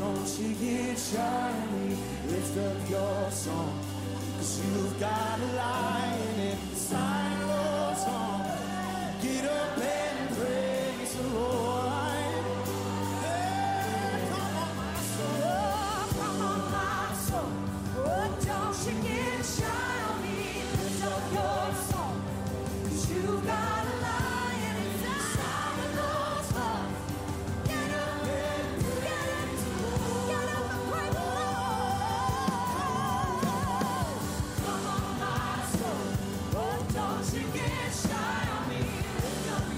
don't you get shy on me. Lift up your song, 'cause you've got a lion inside your song. Get up and praise the Lord. Hey, come on, my soul. Oh, come on, my soul. Oh, don't you get shy on me. Lift up your song, 'cause you've got a lion inside your song. Get up and praise the Lord. Get up and praise the Lord. Come on, my soul. Oh, don't you get shy on me. Lift up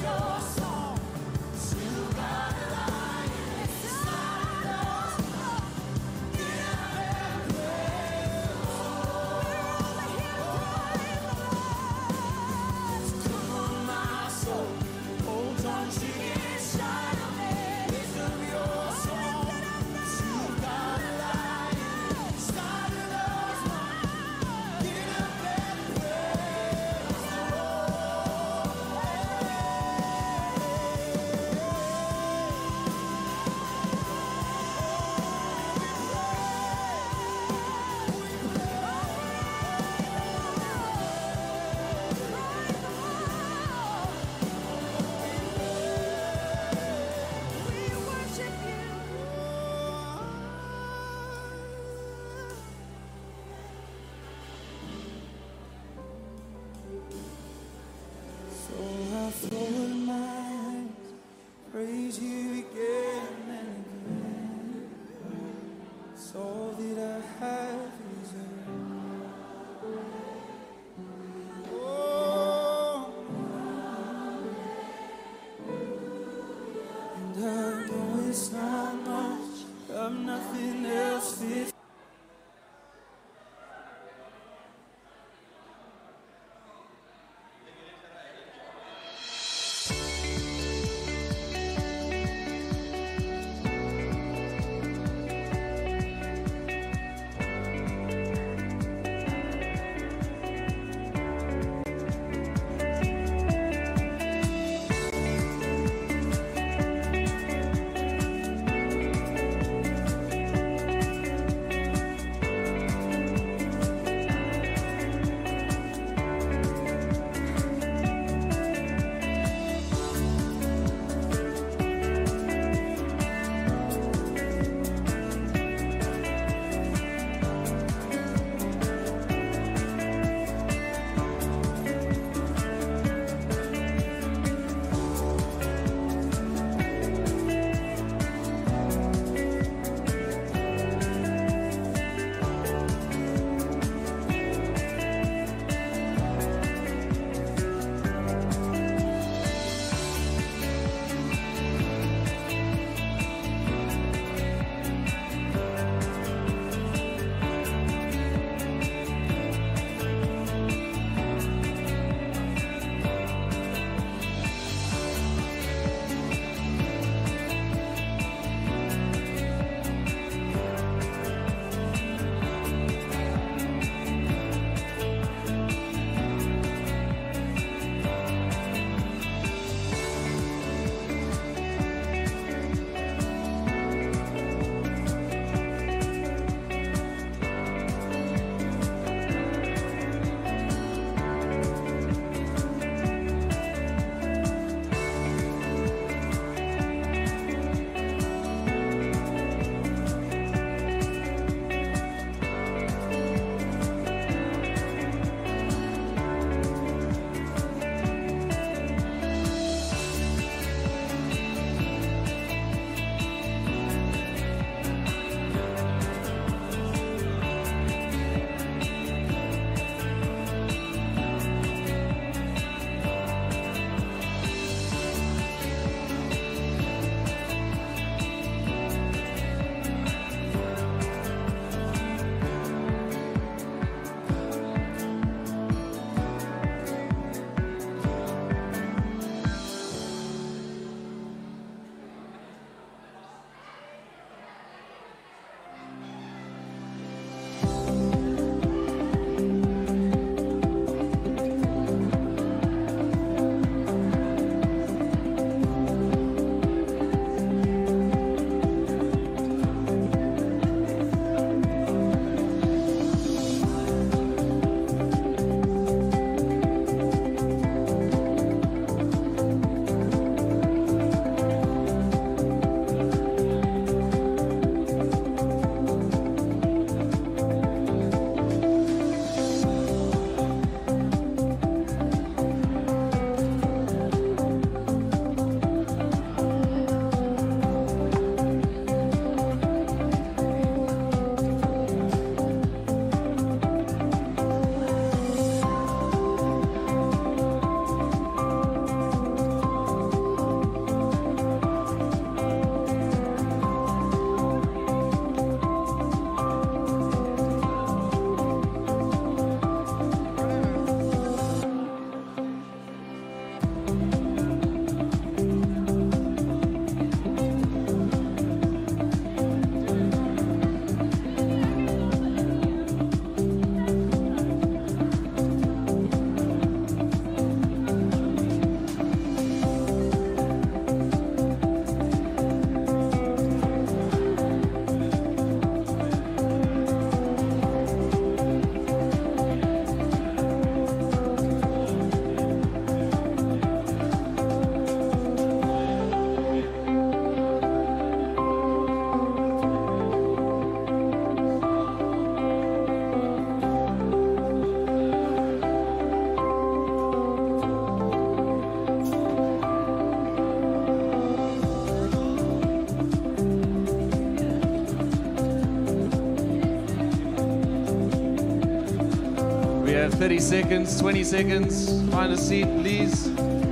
You have 30 seconds, 20 seconds. Find a seat, please.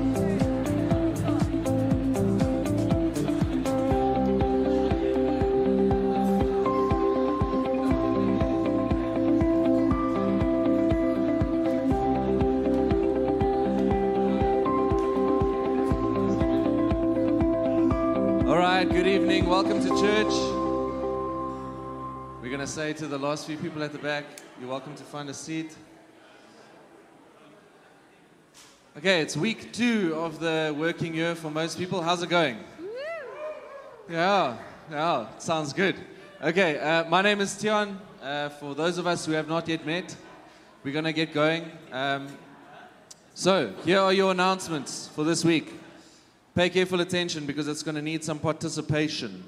All right, good evening. Welcome to church. We're going to say to the last few people at the back, you're welcome to find a seat. Okay, it's week 2 of the working year for most people. How's it going? Yeah, sounds good. Okay, my name is Tian. For those of us who have not yet met, we're going to get going. So, here are your announcements for this week. Pay careful attention because it's going to need some participation.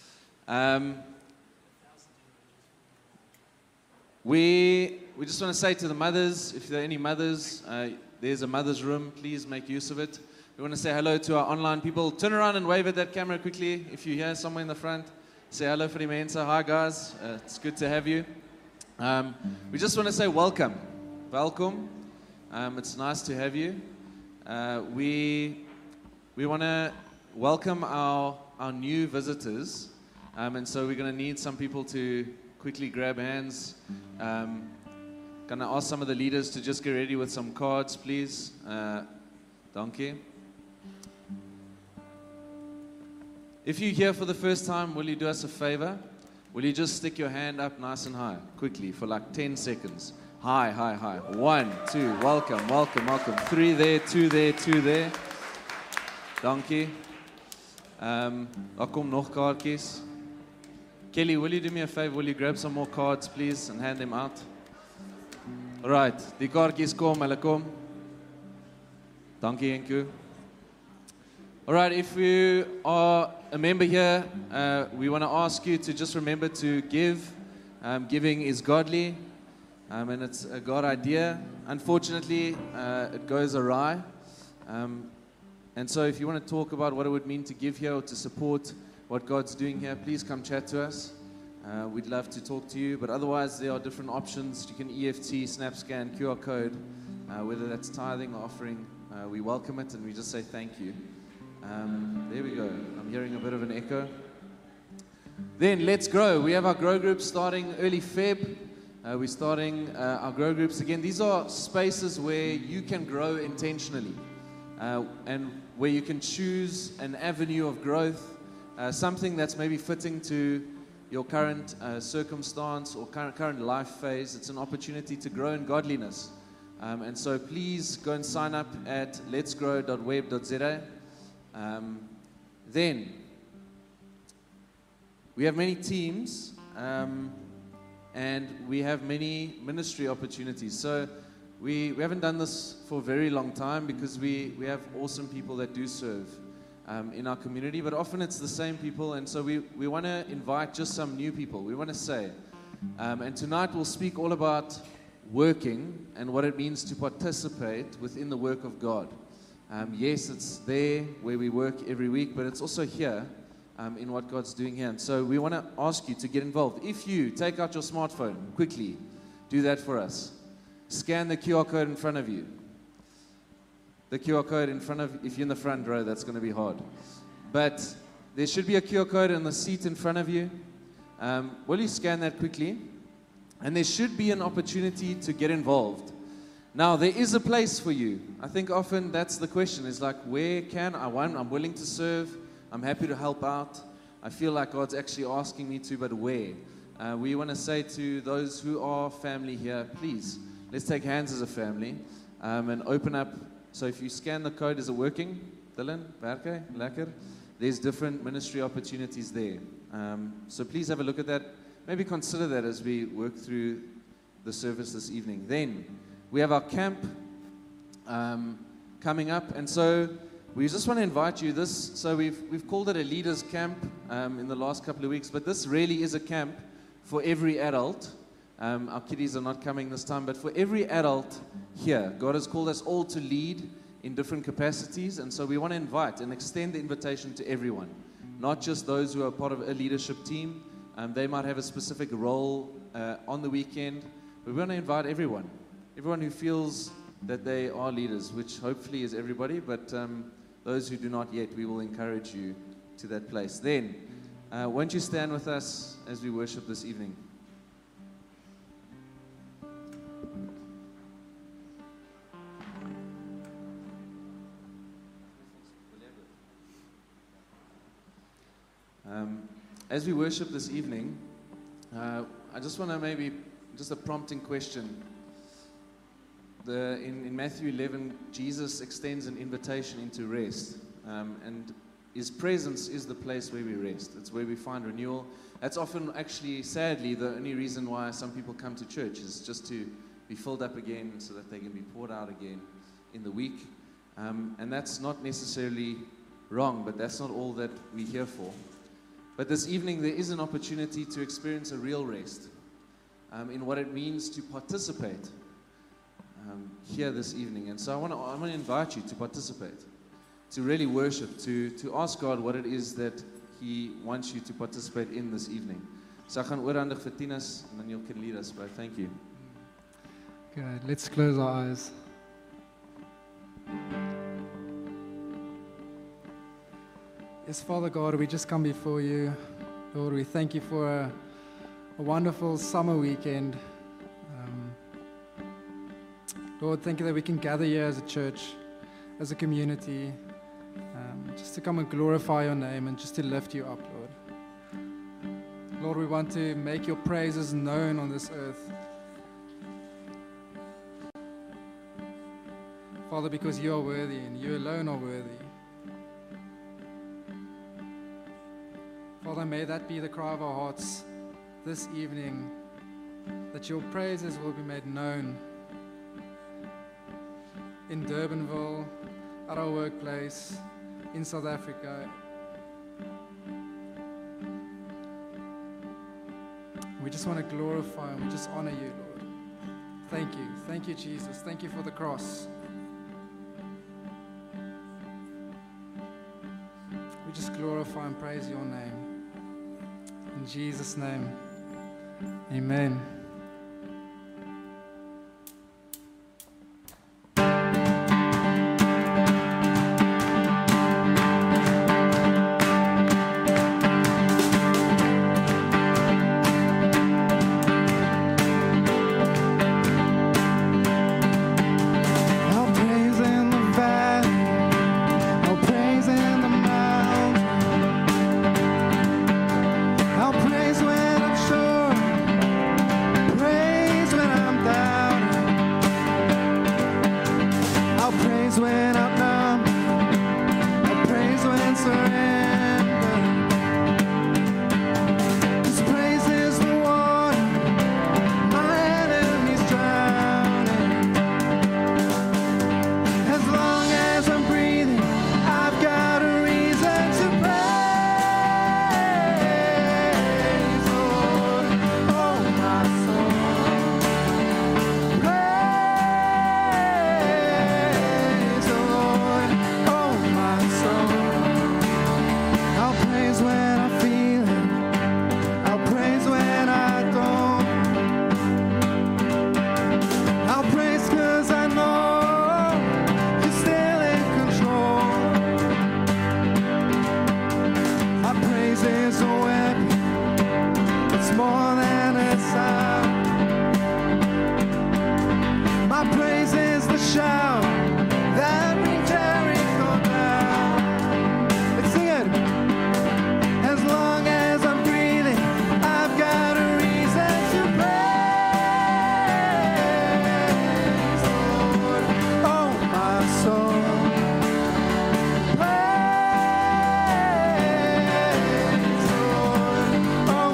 We just want to say to the mothers, if there are any mothers, there's a mother's room. Please make use of it. We want to say hello to our online people. Turn around and wave at that camera quickly. If you're here somewhere in the front, say hello for the mensa. Hi guys, it's good to have you. We just want to say welcome. It's nice to have you. We want to welcome our new visitors, and so we're going to need some people to quickly grab hands. Going to ask some of the leaders to just get ready with some cards, please. Donkey. If you're here for the first time, will you do us a favor? Will you just stick your hand up nice and high, quickly, for like 10 seconds? High. 1, 2, welcome. 3 there, 2 there, 2 there. Donkey. Daar kom nog kaartjies. Kelly, will you do me a favor? Will you grab some more cards, please, and hand them out? All right, die kaartjies kom, hulle kom. Dankie, Enku. All right, if you are a member here, we want to ask you to just remember to give. Giving is godly, and it's a God idea. Unfortunately, it goes awry. And so if you want to talk about what it would mean to give here or to support what God's doing here, please come chat to us. We'd love to talk to you. But otherwise, there are different options. You can EFT, SnapScan, QR code, whether that's tithing or offering. We welcome it and we just say thank you. There we go. I'm hearing a bit of an echo. Then let's grow. We have our grow groups starting early Feb. We're starting our grow groups again. These are spaces where you can grow intentionally. And where you can choose an avenue of growth, something that's maybe fitting to your current circumstance or current life phase. It's an opportunity to grow in godliness. And so please go and sign up at letsgrow.web.za. Then, we have many teams, and we have many ministry opportunities. So we haven't done this for a very long time because we have awesome people that do serve in our community, but often it's the same people, and so we want to invite just some new people. We want to say, and tonight we'll speak all about working and what it means to participate within the work of God. Yes, it's there where we work every week, but it's also here in what God's doing here. And so we want to ask you to get involved. If you take out your smartphone, quickly do that for us. Scan the QR code in front of you. The QR code in front of, if you're in the front row, that's going to be hard. But there should be a QR code on the seat in front of you. Will you scan that quickly? And there should be an opportunity to get involved. Now, there is a place for you. I think often that's the question, is like, where can I? I'm willing to serve. I'm happy to help out. I feel like God's actually asking me to, but where? We want to say to those who are family here, please, let's take hands as a family and open up. So if you scan the code, is it working? Dylan, werke, lekker. There's different ministry opportunities there. So please have a look at that. Maybe consider that as we work through the service this evening. Then we have our camp coming up, and so we just want to invite you. So we've called it a leaders camp in the last couple of weeks, but this really is a camp for every adult. Our kiddies are not coming this time, but for every adult here, God has called us all to lead in different capacities, and so we want to invite and extend the invitation to everyone, not just those who are part of a leadership team. They might have a specific role on the weekend, but we want to invite everyone everyone who feels that they are leaders, which hopefully is everybody, but those who do not yet, we will encourage you to that place. Then, won't you stand with us as we worship this evening? As we worship this evening, I just want to maybe, just a prompting question. In Matthew 11, Jesus extends an invitation into rest. And His presence is the place where we rest. It's where we find renewal. That's often, actually, sadly, the only reason why some people come to church is just to be filled up again so that they can be poured out again in the week. And that's not necessarily wrong, but that's not all that we're here for. But this evening, there is an opportunity to experience a real rest in what it means to participate here this evening. And so I want to invite you to participate, to really worship, to ask God what it is that He wants you to participate in this evening. So I gaan oorhandig vir Tinus, and then you can lead us, bro. Thank you. Okay, let's close our eyes. Yes, Father God, we just come before you. Lord, we thank you for a wonderful summer weekend. Lord, thank you that we can gather here as a church, as a community, just to come and glorify your name and just to lift you up, Lord. Lord, we want to make your praises known on this earth. Father, because you are worthy and you alone are worthy. Father, may that be the cry of our hearts this evening, that your praises will be made known in Durbanville, at our workplace, in South Africa. We just want to glorify and we just honor you, Lord. Thank you. Thank you, Jesus. Thank you for the cross. We just glorify and praise your name. In Jesus' name, amen.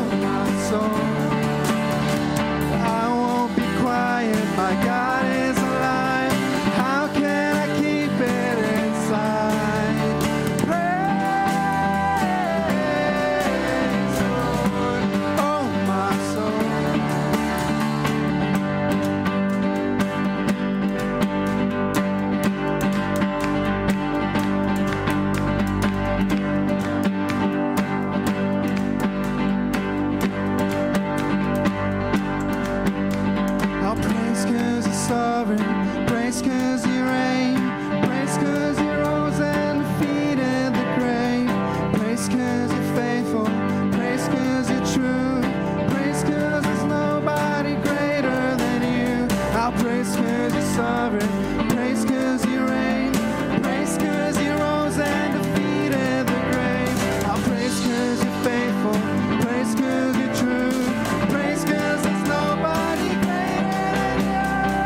My God is alive. sovereign. Praise 'cause you reign. Praise 'cause you rose and defeated the grave. Praise 'cause you're faithful. Praise 'cause you're true. Praise 'cause there's nobody greater than you. I'll praise 'cause you're sovereign. Praise 'cause you reign. Praise 'cause you rose and defeated the grave. I'll praise 'cause you're faithful. Praise 'cause you're true. Praise 'cause there's nobody greater than you.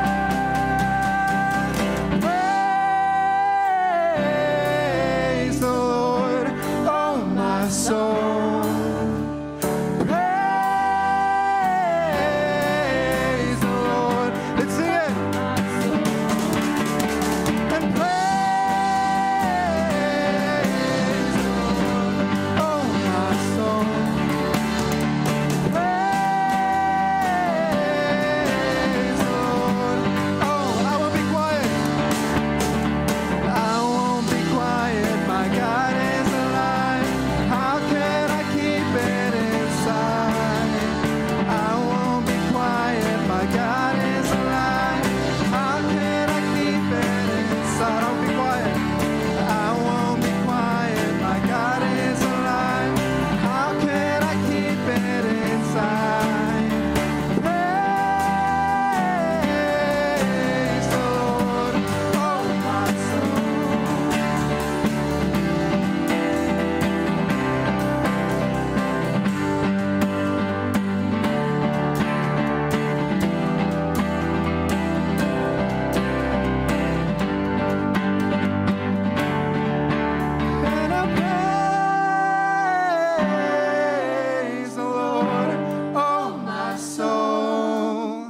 Praise the Lord, oh my soul. Praise the Lord. Let's sing it. And praise the Lord, oh my soul. Praise the Lord. Oh, I won't be quiet. I won't be quiet. My God is alive. How can I keep it inside? I won't be quiet. My God is alive. How can I keep it inside? I won't be quiet. I won't be quiet. My God is alive. How can I keep it inside? Praise the Lord, oh my soul. And I praise the Lord, oh my soul.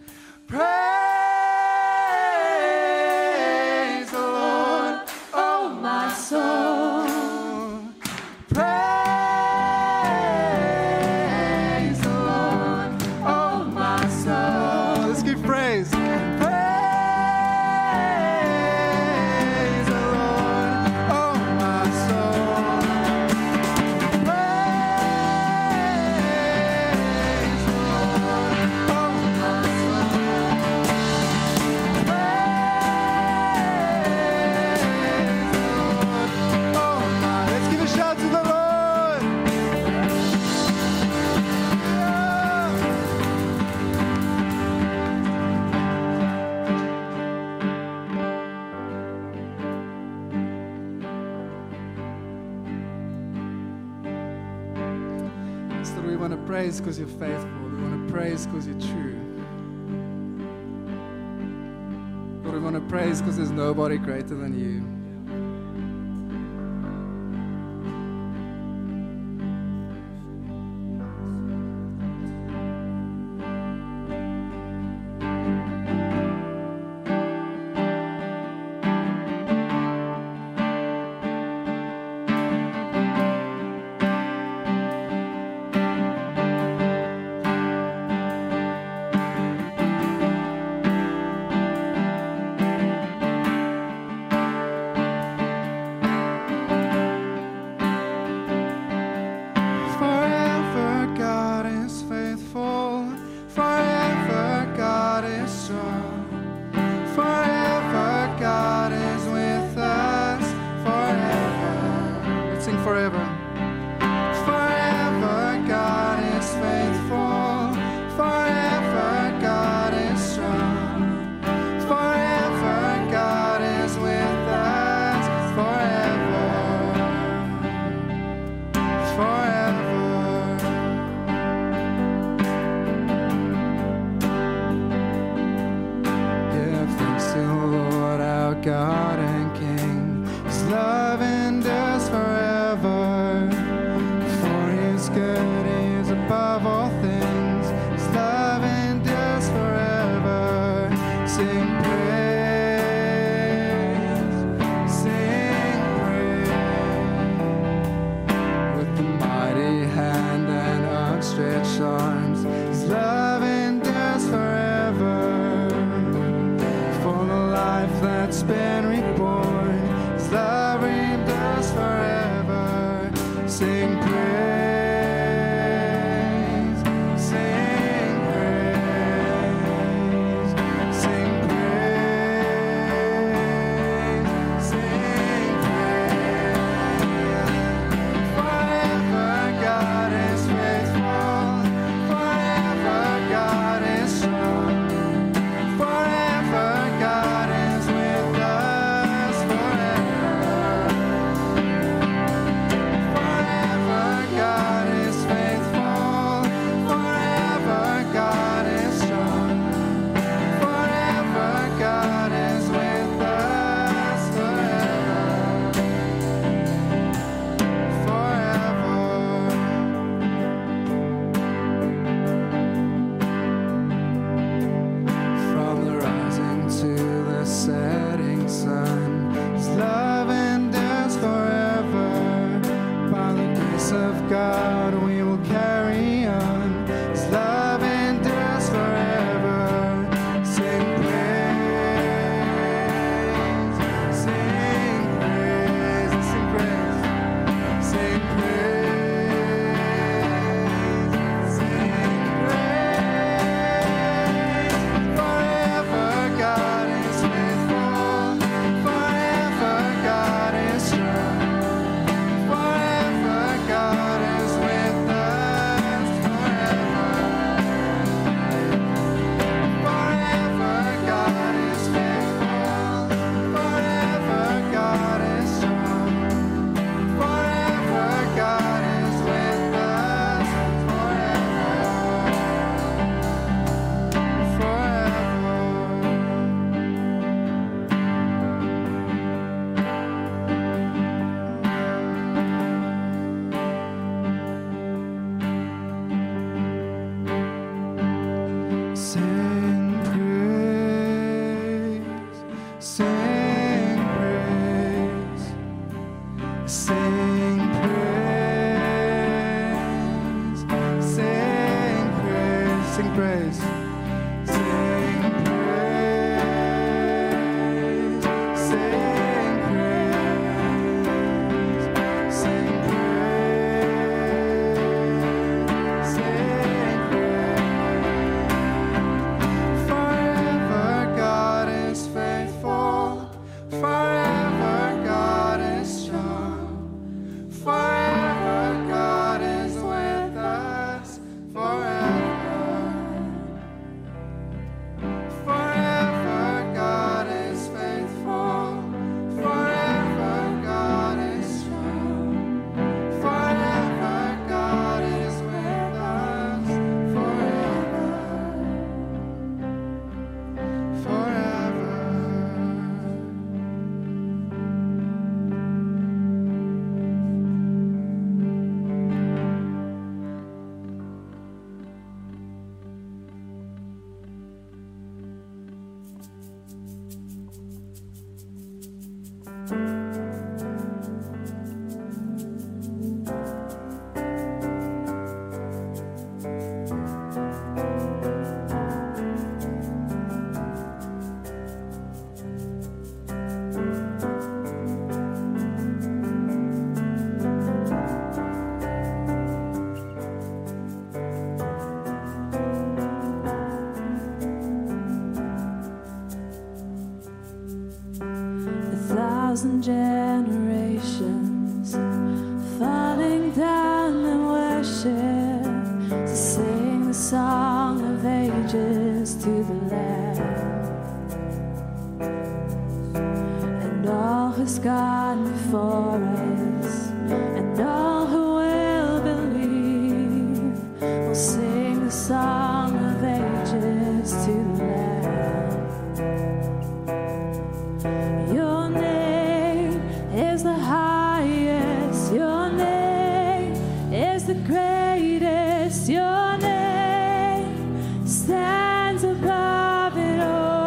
Praise the Lord, oh my soul. Praise the Lord, oh my soul. Let's give praise. Praise the Lord, oh my soul. Praise the Lord, oh my soul. Praise the Lord, oh my. Let's give a shout to the Lord. So we want to praise because you're faithful. We want to praise because you're true. Lord, we want to praise because there's nobody greater than you. Forever God is faithful. Forever God is strong. Forever God is with us. Forever. Let's sing forever. Forever God is faithful. Forever God is strong. Forever God is with us. Forever. Forever. Give thanks to the Lord our God and King. His love endures forever. For His good is above all things. His love endures forever. Sing praise, sing praise. With the mighty hand and outstretched arms, His love endures forever. For the life that's been reborn, His love endures forever. Sing praise, sing praise, sing praise. Sing praise, sing praise, sing praise, sing praise, sing praise, sing praise, sing praise, sing praise. Forever God is faithful, forever God is strong, forever God is with us, forever. Forever God is faithful, forever God is strong, forever God is with us, forever. Forever. A thousand generations falling down in worship to sing the song of ages to the Lamb, and all who's gone before us and all who will believe will sing the song of ages to the Lamb. Your name is the highest, your name is the greatest, your name stands above it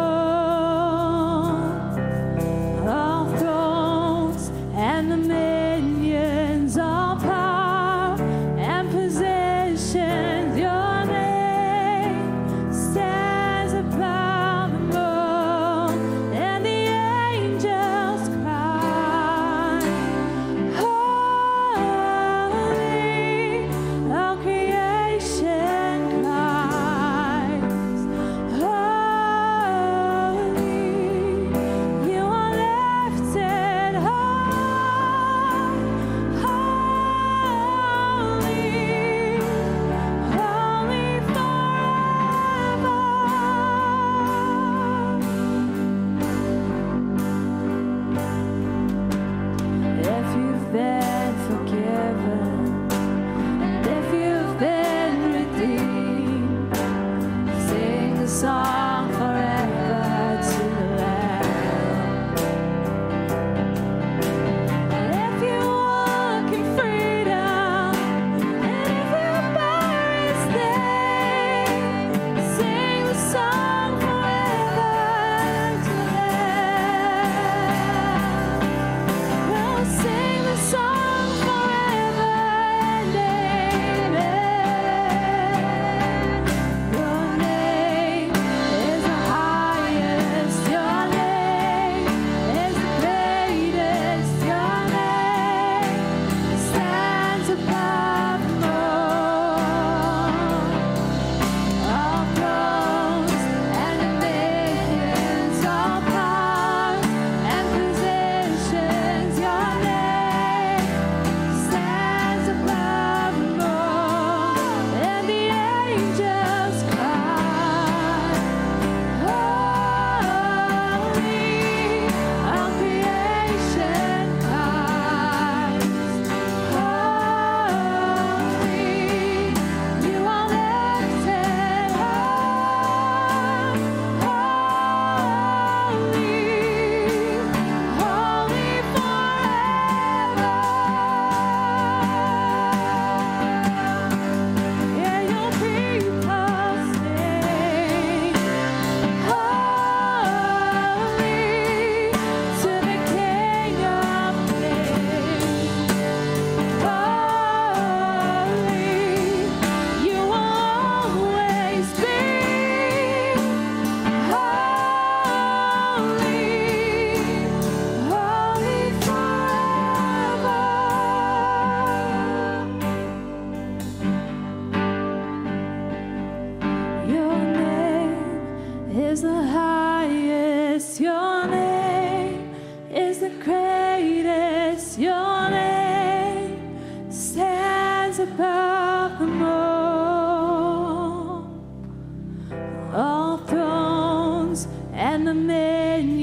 all thrones and dominions.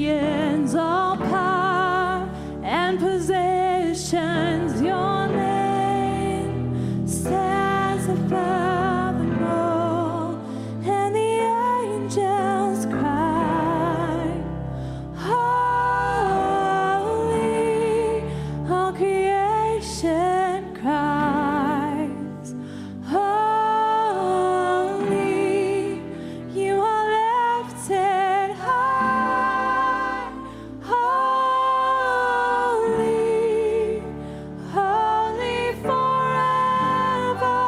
dominions, all power and possessions. Your name stands above them all, and the angels cry, holy. All creation cries, holy. You are lifted high, holy, holy forever.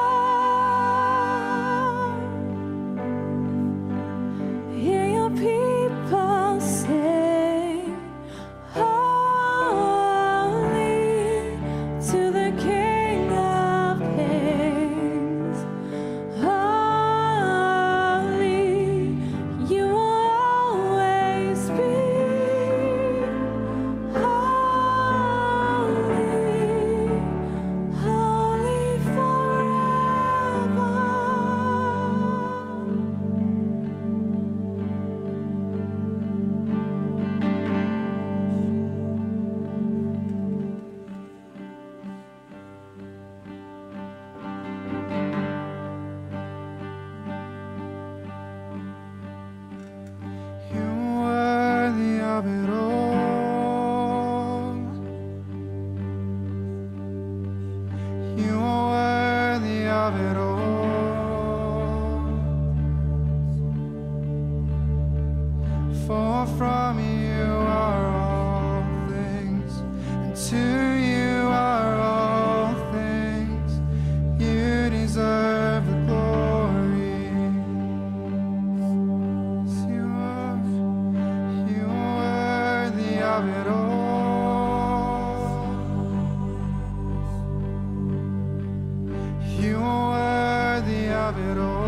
Hear your people sing, holy to the King of Kings. Holy, you will always be. Holy, holy forever. You're worthy of it all. You are worthy of it all. For from you are all things, and to you are all things. You deserve the glory. You are worthy of it all. You are worthy of it all.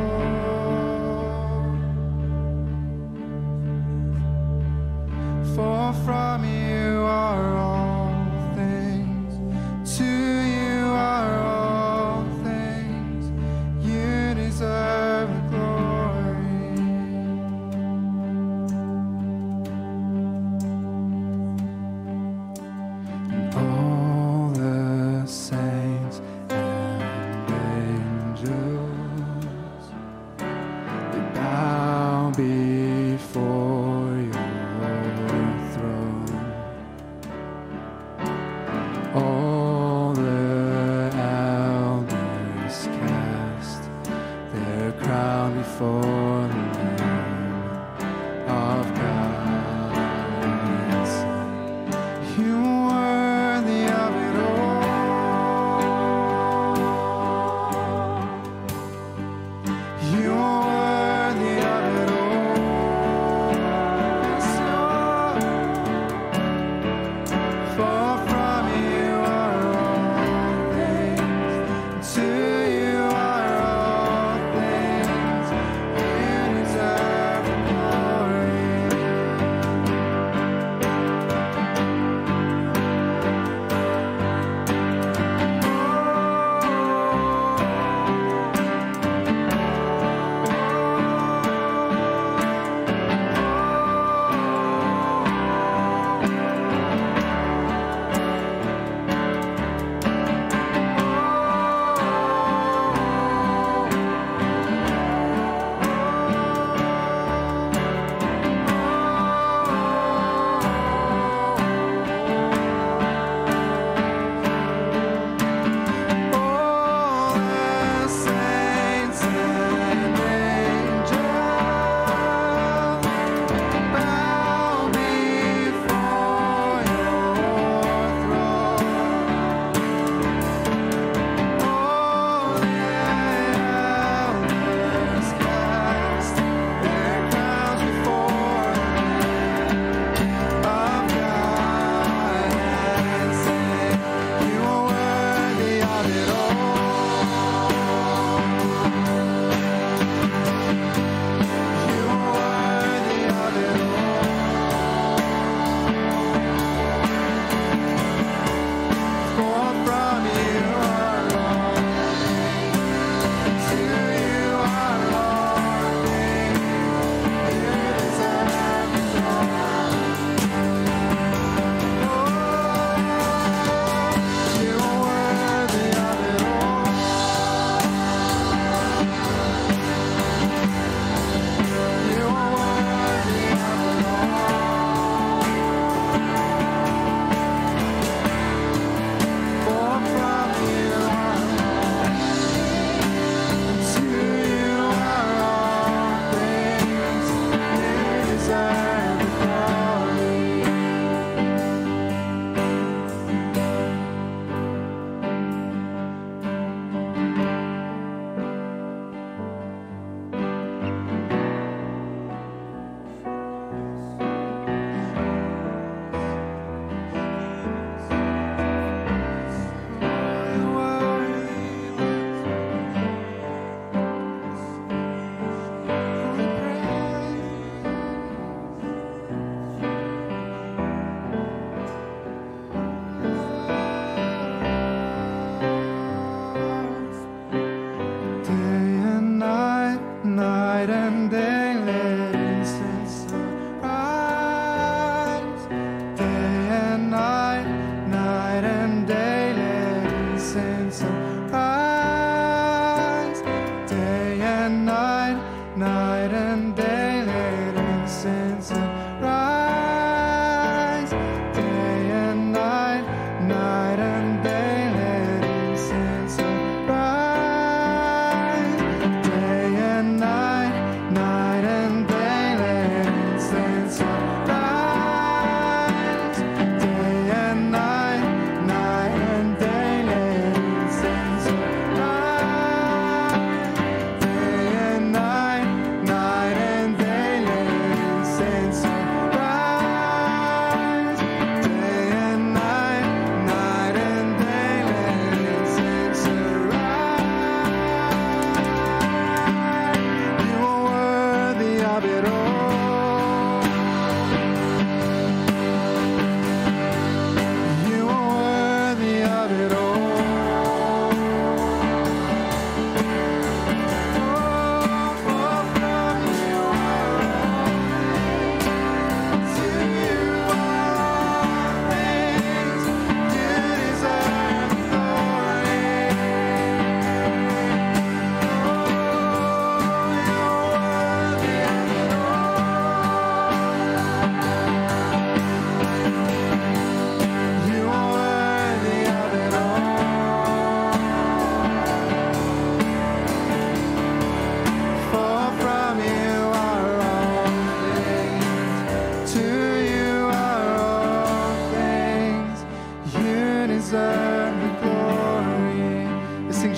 For from you are all things, to you are all things. You deserve the glory. All the saints and angels, they bow before your throne.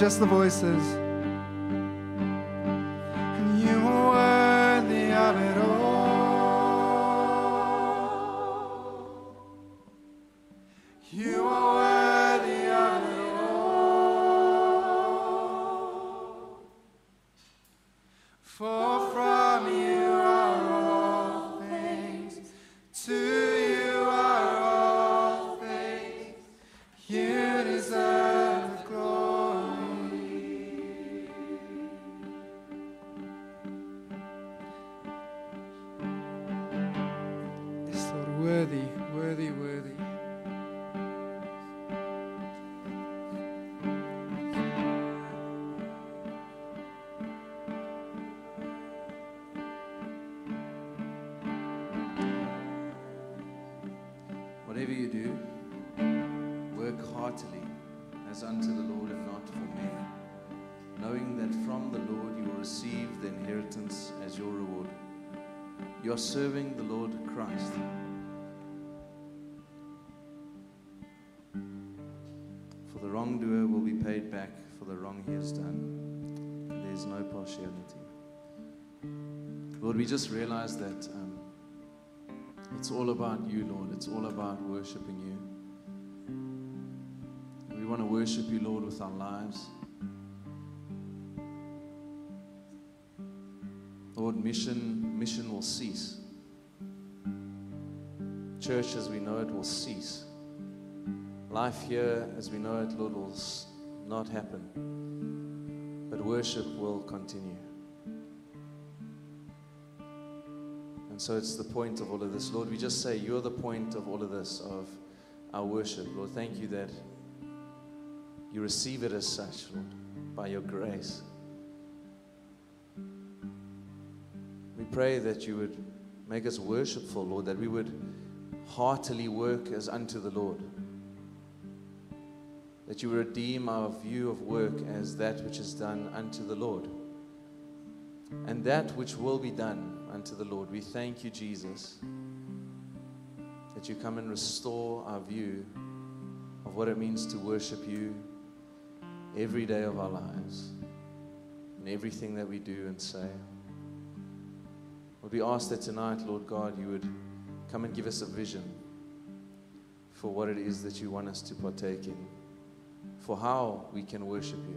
just the voices. And you are worthy of it all. You are worthy of it all. For from you are all things, to you are all things. You deserve the glory. Yes, Lord, worthy, worthy, worthy. Whatever you do, work heartily as unto the Lord and not for men, knowing that from the Lord you will receive the inheritance as your reward. You are serving the Lord Christ. For the wrongdoer will be paid back for the wrong he has done. There is no partiality. Lord, we just realize that it's all about you, Lord. It's all about worshiping you. We want to worship you, Lord, with our lives. Lord, mission will cease. Church as we know it will cease. Life here as we know it, Lord, will not happen. But worship will continue. And so it's the point of all of this. Lord, we just say you're the point of all of this, of our worship. Lord, thank you that you receive it as such, Lord, by your grace. We pray that you would make us worshipful, Lord, that we would heartily work as unto the Lord. That you would redeem our view of work as that which is done unto the Lord. And that which will be done unto the Lord. We thank you, Jesus, that you come and restore our view of what it means to worship you every day of our lives, in everything that we do and say. Lord, we ask that tonight, Lord God, you would come and give us a vision for what it is that you want us to partake in, for how we can worship you.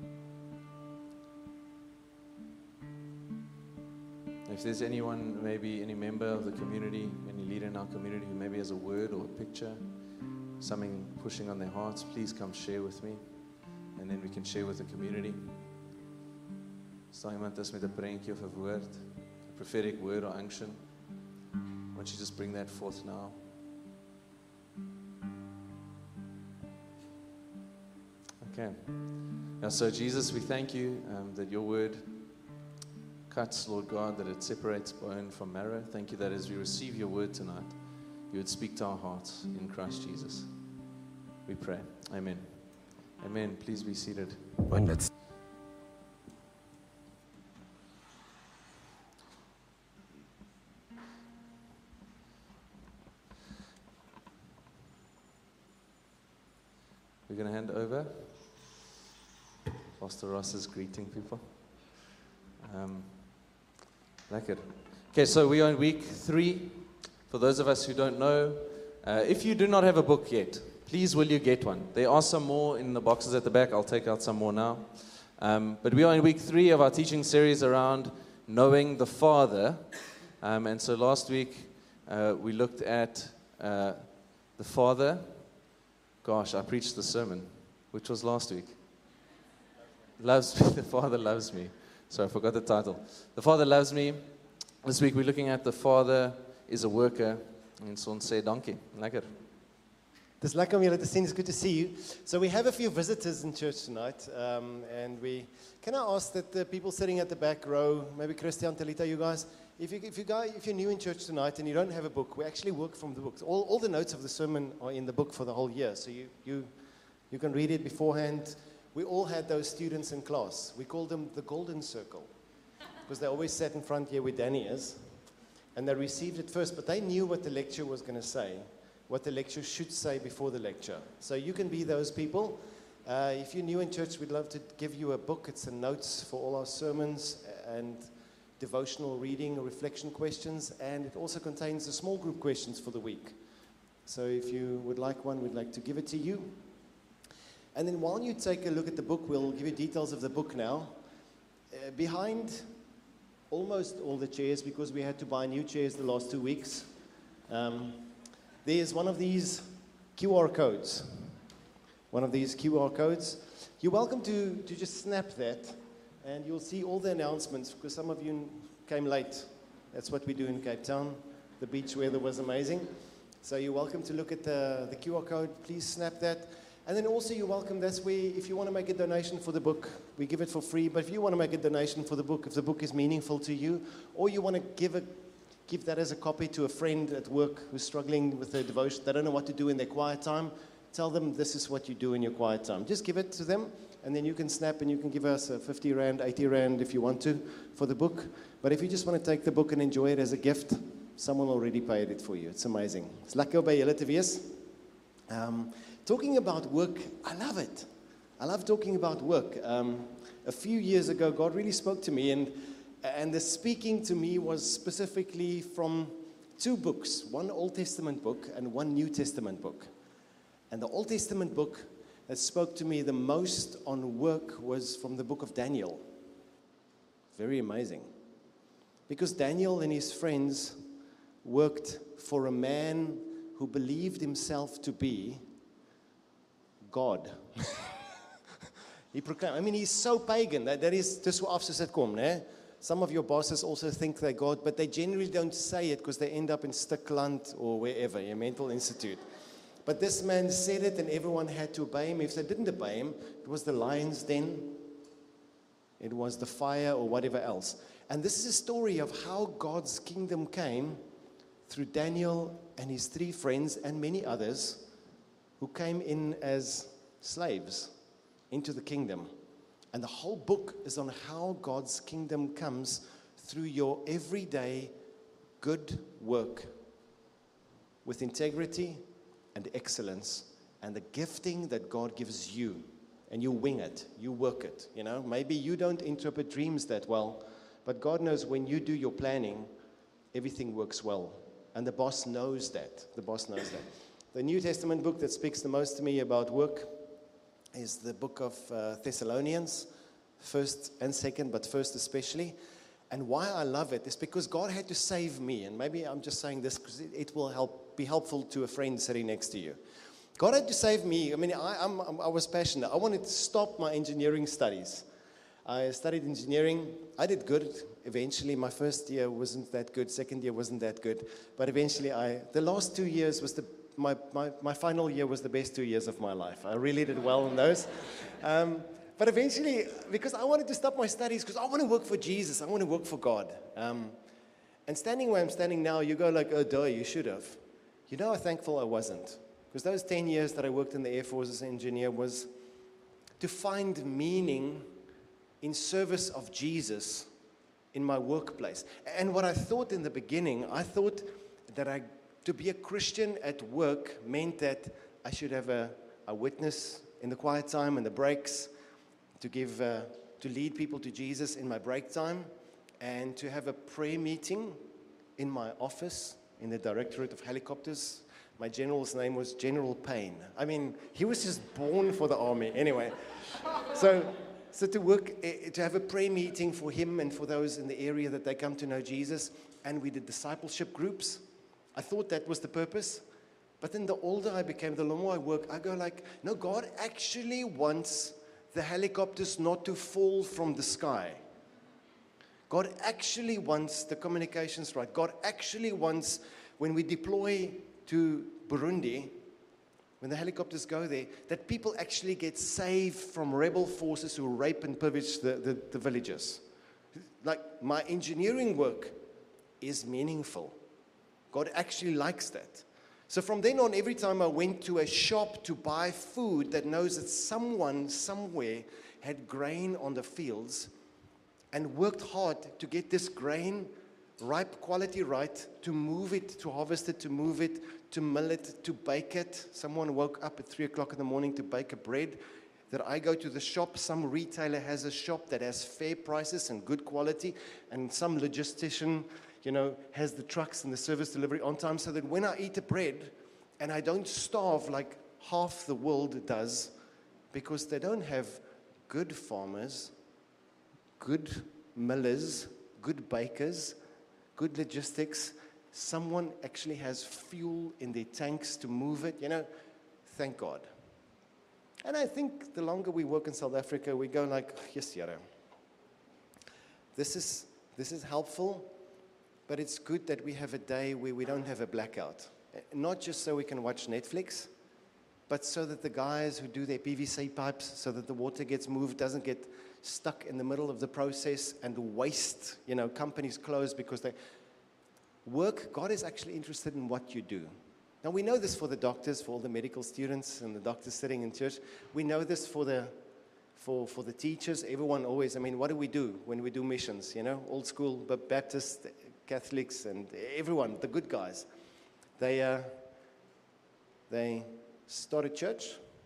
If there's anyone, maybe any member of the community, any leader in our community who maybe has a word or a picture, something pushing on their hearts, please come share with me. And then we can share with the community. Stel iemand is met 'n prentjie of 'n woord, a prophetic word or unction. Why don't you just bring that forth now? Okay. Yeah, so Jesus, we thank you that your word cuts, Lord God, that it separates bone from marrow. Thank you that as we receive your word tonight, you would speak to our hearts in Christ Jesus. We pray. Amen. Amen. Please be seated. We're going to hand over. Pastor Ross is greeting people. Lekker. Okay, so we are in week 3. For those of us who don't know, if you do not have a book yet, please will you get one. There are some more in the boxes at the back. I'll take out some more now. But we are in week 3 of our teaching series around knowing the Father. And so last week we looked at the Father. Gosh, I preached the sermon, which was last week. Loves me. The Father loves me. Sorry, I forgot the title. The Father loves me. This week we're looking at the Father is a worker. And so say dankie. Lekker. Dis lekker om julle te sien. It's good to see you. So we have a few visitors in church tonight, and can I ask that the people sitting at the back row, maybe Christian, Talita, you guys, if you're new in church tonight and you don't have a book, we actually work from the books. All the notes of the sermon are in the book for the whole year, so you can read it beforehand. We all had those students in class. We called them the Golden Circle because they always sat in front here where Danny is, and they received it first, but they knew what the lecture was going to say, what the lecture should say before the lecture. So you can be those people. If you're new in church, we'd love to give you a book. It's a notes for all our sermons and devotional reading, reflection questions, and it also contains the small group questions for the week. So if you would like one, we'd like to give it to you. And then while you take a look at the book, we'll give you details of the book now. Behind almost all the chairs, because we had to buy new chairs the last 2 weeks, there's one of these QR codes. One of these QR codes. You're welcome to just snap that, and you'll see all the announcements, because some of you came late. That's what we do in Cape Town. The beach weather was amazing. So you're welcome to look at the QR code. Please snap that. And then also you're welcome, that's where, if you want to make a donation for the book, we give it for free. But if you want to make a donation for the book, if the book is meaningful to you, or you want to give that as a copy to a friend at work who's struggling with their devotion, they don't know what to do in their quiet time, tell them this is what you do in your quiet time. Just give it to them, and then you can snap and you can give us a 50 Rand, 80 Rand if you want to for the book. But if you just want to take the book and enjoy it as a gift, someone already paid it for you. It's amazing. It's lekker by julle te wees. Talking about work, I love it. I love talking about work. A few years ago, God really spoke to me, and the speaking to me was specifically from 2 books, one Old Testament book and one New Testament book. And the Old Testament book that spoke to me the most on work was from the book of Daniel. Very amazing. Because Daniel and his friends worked for a man who believed himself to be God. He proclaimed, he's so pagan. That is just what after it come, né? Some of your bosses also think they're God, but they generally don't say it because they end up in Stikland or wherever, a mental institute. But this man said it and everyone had to obey him. If they didn't obey him, it was the lion's den, it was the fire or whatever else. And this is a story of how God's kingdom came through Daniel and his 3 friends and many others who came in as slaves into the kingdom. And the whole book is on how God's kingdom comes through your everyday good work with integrity and excellence and the gifting that God gives you. And you wing it, you work it, Maybe you don't interpret dreams that well, but God knows when you do your planning, everything works well. And the boss knows that. The New Testament book that speaks the most to me about work is the book of Thessalonians, first and second, but first especially. And why I love it is because God had to save me. And maybe I'm just saying this because it will be helpful to a friend sitting next to you. God had to save me. I was passionate. I wanted to stop my engineering studies. I studied engineering. I did good eventually. My first year wasn't that good. Second year wasn't that good. But eventually the last 2 years was my final year was the best 2 years of my life. I really did well in those. But eventually, because I wanted to stop my studies, because I want to work for Jesus. I want to work for God. And standing where I'm standing now, you go like, oh, duh, you should have. You know how thankful I wasn't. Because those 10 years that I worked in the Air Force as an engineer was to find meaning in service of Jesus in my workplace. And what I thought in the beginning, I thought that to be a Christian at work meant that I should have a witness in the quiet time and the breaks, to lead people to Jesus in my break time, and to have a prayer meeting in my office in the Directorate of Helicopters. My general's name was General Payne. He was just born for the army. Anyway, so to have a prayer meeting for him and for those in the area that they come to know Jesus, and we did discipleship groups. I thought that was the purpose. But then the older I became, the more I work, I go like, no, God actually wants the helicopters not to fall from the sky. God actually wants the communications right. God actually wants, when we deploy to Burundi, when the helicopters go there, that people actually get saved from rebel forces who rape and pillage the villages. Like, my engineering work is meaningful. God actually likes that. So from then on, every time I went to a shop to buy food that knows that someone somewhere had grain on the fields and worked hard to get this grain ripe quality right, to move it, to harvest it, to move it, to mill it, to bake it. Someone woke up at 3 o'clock in the morning to bake a bread. that I go to the shop, some retailer has a shop that has fair prices and good quality, and some logistician, has the trucks and the service delivery on time, so that when I eat the bread and I don't starve like half the world does, because they don't have good farmers, good millers, good bakers, good logistics. Someone actually has fuel in their tanks to move it, thank God. And I think the longer we work in South Africa, we go like, yes, Here. This is helpful, but it's good that we have a day where we don't have a blackout. Not just so we can watch Netflix, but so that the guys who do their PVC pipes, so that the water gets moved, doesn't get stuck in the middle of the process and waste, companies close because they work. God is actually interested in what you do. Now, we know this for the doctors, for all the medical students and the doctors sitting in church. We know this for the teachers. Everyone always, what do we do when we do missions? Old school Baptists, Catholics, and everyone, the good guys. They start a church,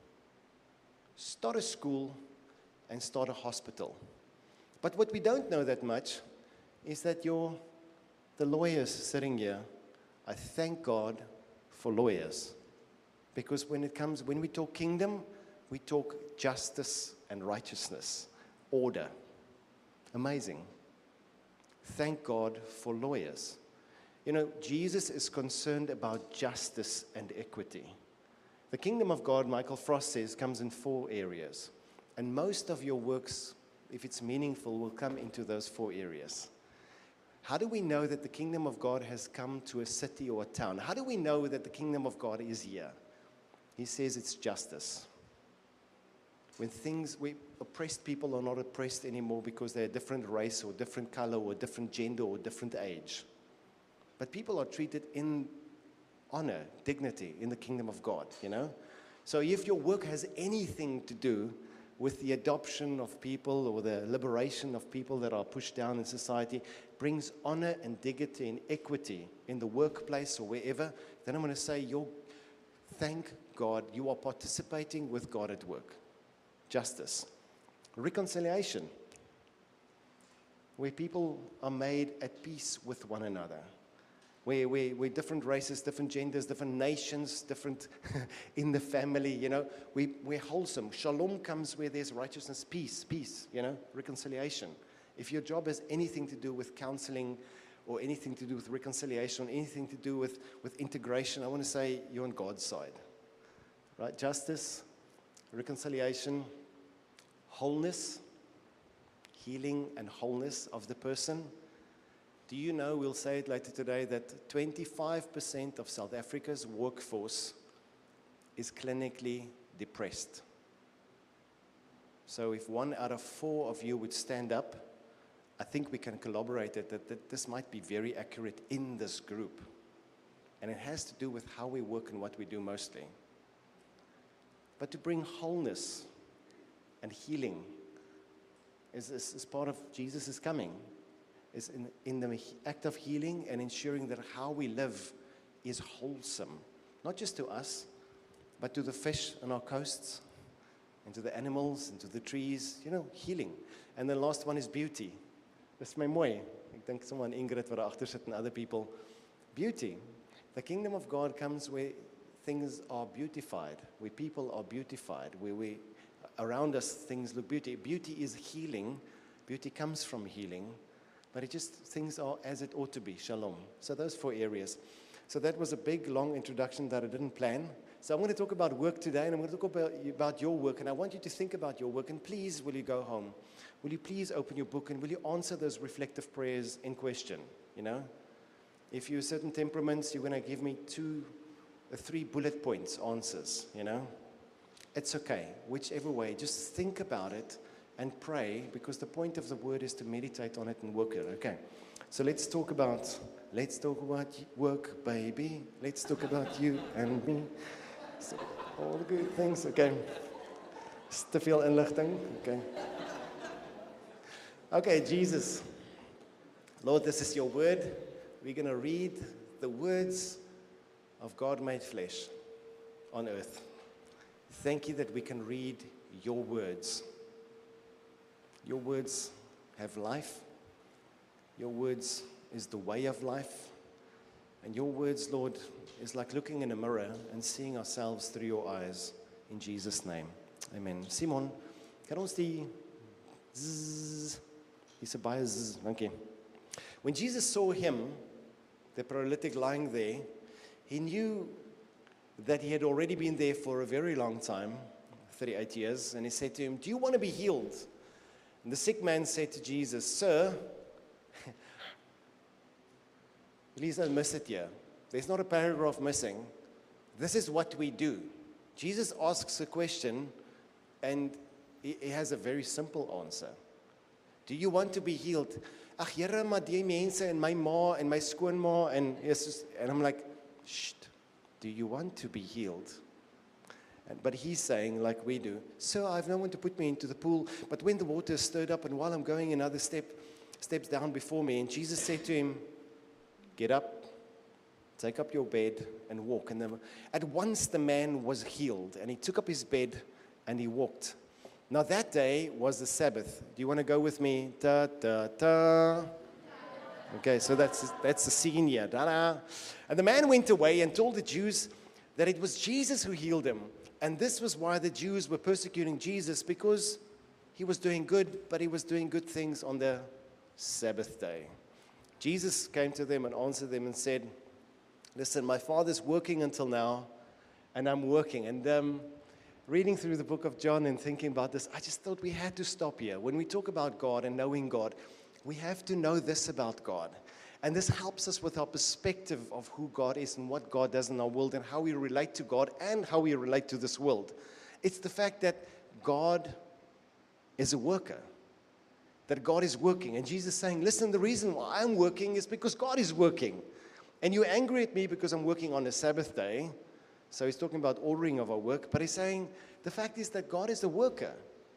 start a school, and start a hospital. But what we don't know that much is that the lawyers sitting here, I thank God for lawyers. Because when we talk kingdom, we talk justice and righteousness, order. Amazing. Thank God for lawyers. Jesus is concerned about justice and equity. The kingdom of God, Michael Frost says, comes in 4 areas. And most of your works, if it's meaningful, will come into those 4 areas. How do we know that the kingdom of God has come to a city or a town? How do we know that the kingdom of God is here? He says it's justice. When oppressed people are not oppressed anymore because they're a different race or different color or different gender or different age. But people are treated in honor, dignity in the kingdom of God, So if your work has anything to do with the adoption of people or the liberation of people that are pushed down in society, brings honor and dignity and equity in the workplace or wherever, then I'm going to say, thank God, you are participating with God at work. Justice. Reconciliation, where people are made at peace with one another. Where different races, different genders, different nations, different in the family, we're wholesome. Shalom comes where there's righteousness, peace, reconciliation. If your job has anything to do with counseling or anything to do with reconciliation, or anything to do with integration, I want to say you're on God's side. Right? Justice, reconciliation, wholeness, healing and wholeness of the person. Do you know, we'll say it later today, that 25% of South Africa's workforce is clinically depressed. So if 1 out of 4 of you would stand up, I think we can collaborate that this might be very accurate in this group. And it has to do with how we work and what we do mostly. But to bring wholeness and healing is part of Jesus' coming. Is in the act of healing and ensuring that how we live is wholesome. Not just to us, but to the fish on our coasts, and to the animals, and to the trees, healing. And the last one is beauty. Dis my mooi. Ek dink someone Ingrid wat daar agter sit and other people. Beauty. The kingdom of God comes where things are beautified, where people are beautified, where around us things look beauty. Beauty is healing. Beauty comes from healing. But things are as it ought to be, shalom. So those 4 areas. So that was a big, long introduction that I didn't plan. So I'm going to talk about work today, and I'm going to talk about your work, and I want you to think about your work. And please, will you go home? Will you please open your book, and will you answer those reflective prayers in question, If you're certain temperaments, you're going to give me 2 or 3 bullet points, answers, It's okay, whichever way. Just think about it. And pray, because the point of the word is to meditate on it and work it. Okay, so let's talk about work, baby. Let's talk about you and me. So, all the good things. Okay, te veel inligting. Okay, Jesus. Lord, this is your word. We're going to read the words of God made flesh on earth. Thank you that we can read your words. Your words have life. Your words is the way of life. And your words, Lord, is like looking in a mirror and seeing ourselves through your eyes. In Jesus' name. Amen. Simon, kan ons die zzz, dis 'n baie zzz, dankie. When Jesus saw him, the paralytic lying there, he knew that he had already been there for a very long time, 38 years, and he said to him, "Do you want to be healed?" And the sick man said to Jesus, "Sir," please don't miss it here. There's not a paragraph missing. This is what we do. Jesus asks a question, and he has a very simple answer. Do you want to be healed? Ag Here, maar die mense en my ma en my skoonma en Jesus, and I'm like, shh, do you want to be healed? But he's saying, like we do, "Sir, I have no one to put me into the pool, but when the water is stirred up and while I'm going another steps down before me," and Jesus said to him, "Get up, take up your bed and walk." And at once the man was healed, and he took up his bed and he walked. Now that day was the Sabbath. Do you want to go with me? Da, da, da. Okay, so that's the scene here. Da, da. And the man went away and told the Jews that it was Jesus who healed him. And this was why the Jews were persecuting Jesus, because he was doing good, but he was doing good things on the Sabbath day. Jesus came to them and answered them and said, "Listen, my Father's working until now, and I'm working." And reading through the book of John and thinking about this, I just thought we had to stop here. When we talk about God and knowing God, we have to know this about God. And this helps us with our perspective of who God is and what God does in our world and how we relate to God and how we relate to this world. It's the fact that God is a worker, that God is working. And Jesus is saying, "Listen, the reason why I'm working is because God is working. And you're angry at me because I'm working on a Sabbath day." So he's talking about ordering of our work, but he's saying the fact is that God is a worker.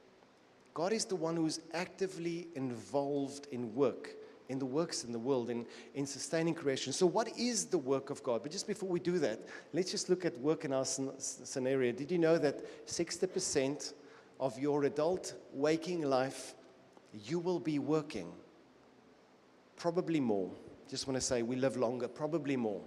God is the one who's actively involved in work, in the works in the world, in sustaining creation. So what is the work of God? But just before we do that, let's just look at work in our scenario. Did you know that 60% of your adult waking life, you will be working? Probably more. Just want to say we live longer, probably more.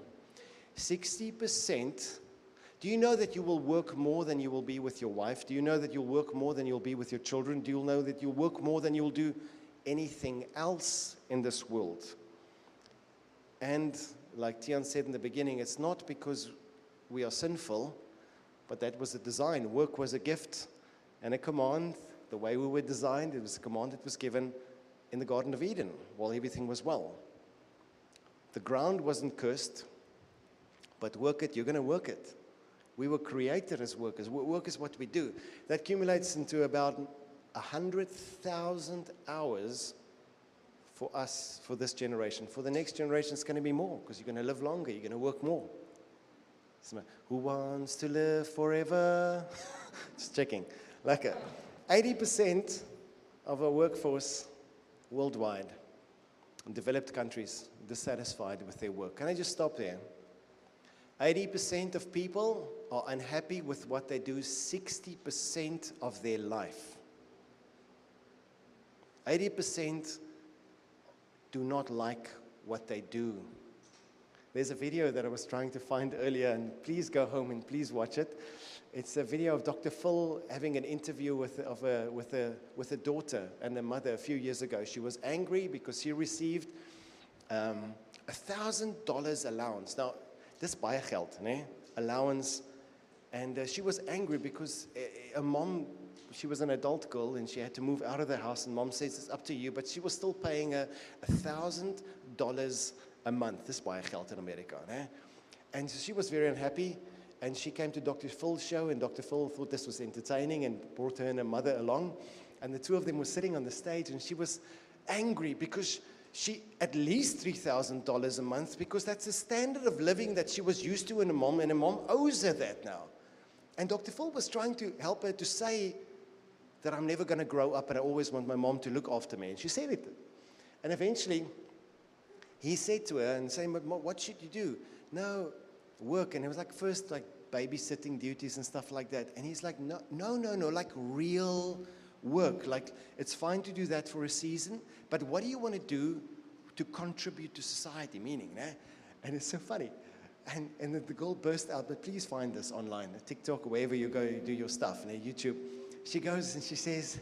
60%. Do you know that you will work more than you will be with your wife? Do you know that you'll work more than you'll be with your children? Do you know that you'll work more than you'll do anything else in this world? And like Tian said in the beginning, it's not because we are sinful, but that was a design. Work was a gift and a command. The way we were designed, it was a command that was given in the Garden of Eden while everything was well. The ground wasn't cursed, but work it, you're going to work it. We were created as workers. Work is what we do. That accumulates into about 100,000 hours for us, for this generation. For the next generation, it's going to be more, because you're going to live longer, you're going to work more. So, who wants to live forever? Just checking. Like 80% of our workforce worldwide, in developed countries, dissatisfied with their work. Can I just stop there? 80% of people are unhappy with what they do 60% of their life. 80% do not like what they do. There's a video that I was trying to find earlier, and please go home and please watch it. It's a video of Dr. Phil having an interview with a daughter and a mother a few years ago. She was angry because she received $1,000 allowance. Now, dis baie geld, né? Allowance. And she was angry because a mom, she was an adult girl and she had to move out of the house, and mom says it's up to you, but she was still paying $1,000 a month. Dis baie geld in America, né? And so she was very unhappy, and she came to Dr. Phil's show, and Dr. Phil thought this was entertaining and brought her and her mother along, and the two of them were sitting on the stage, and she was angry because she at least $3,000 a month, because that's the standard of living that she was used to, and her mom owes her that now. And Dr. Phil was trying to help her to say that I'm never going to grow up and I always want my mom to look after me. And she said it. And eventually, he said to her and saying, "But what should you do?" "No, work." And it was like first like babysitting duties and stuff like that. And he's like, no, like real work. Like, it's fine to do that for a season, but what do you want to do to contribute to society? Meaning, eh? And it's so funny. And the girl burst out, but please find this online, TikTok, or wherever you go, you do your stuff, and YouTube. She goes and she says,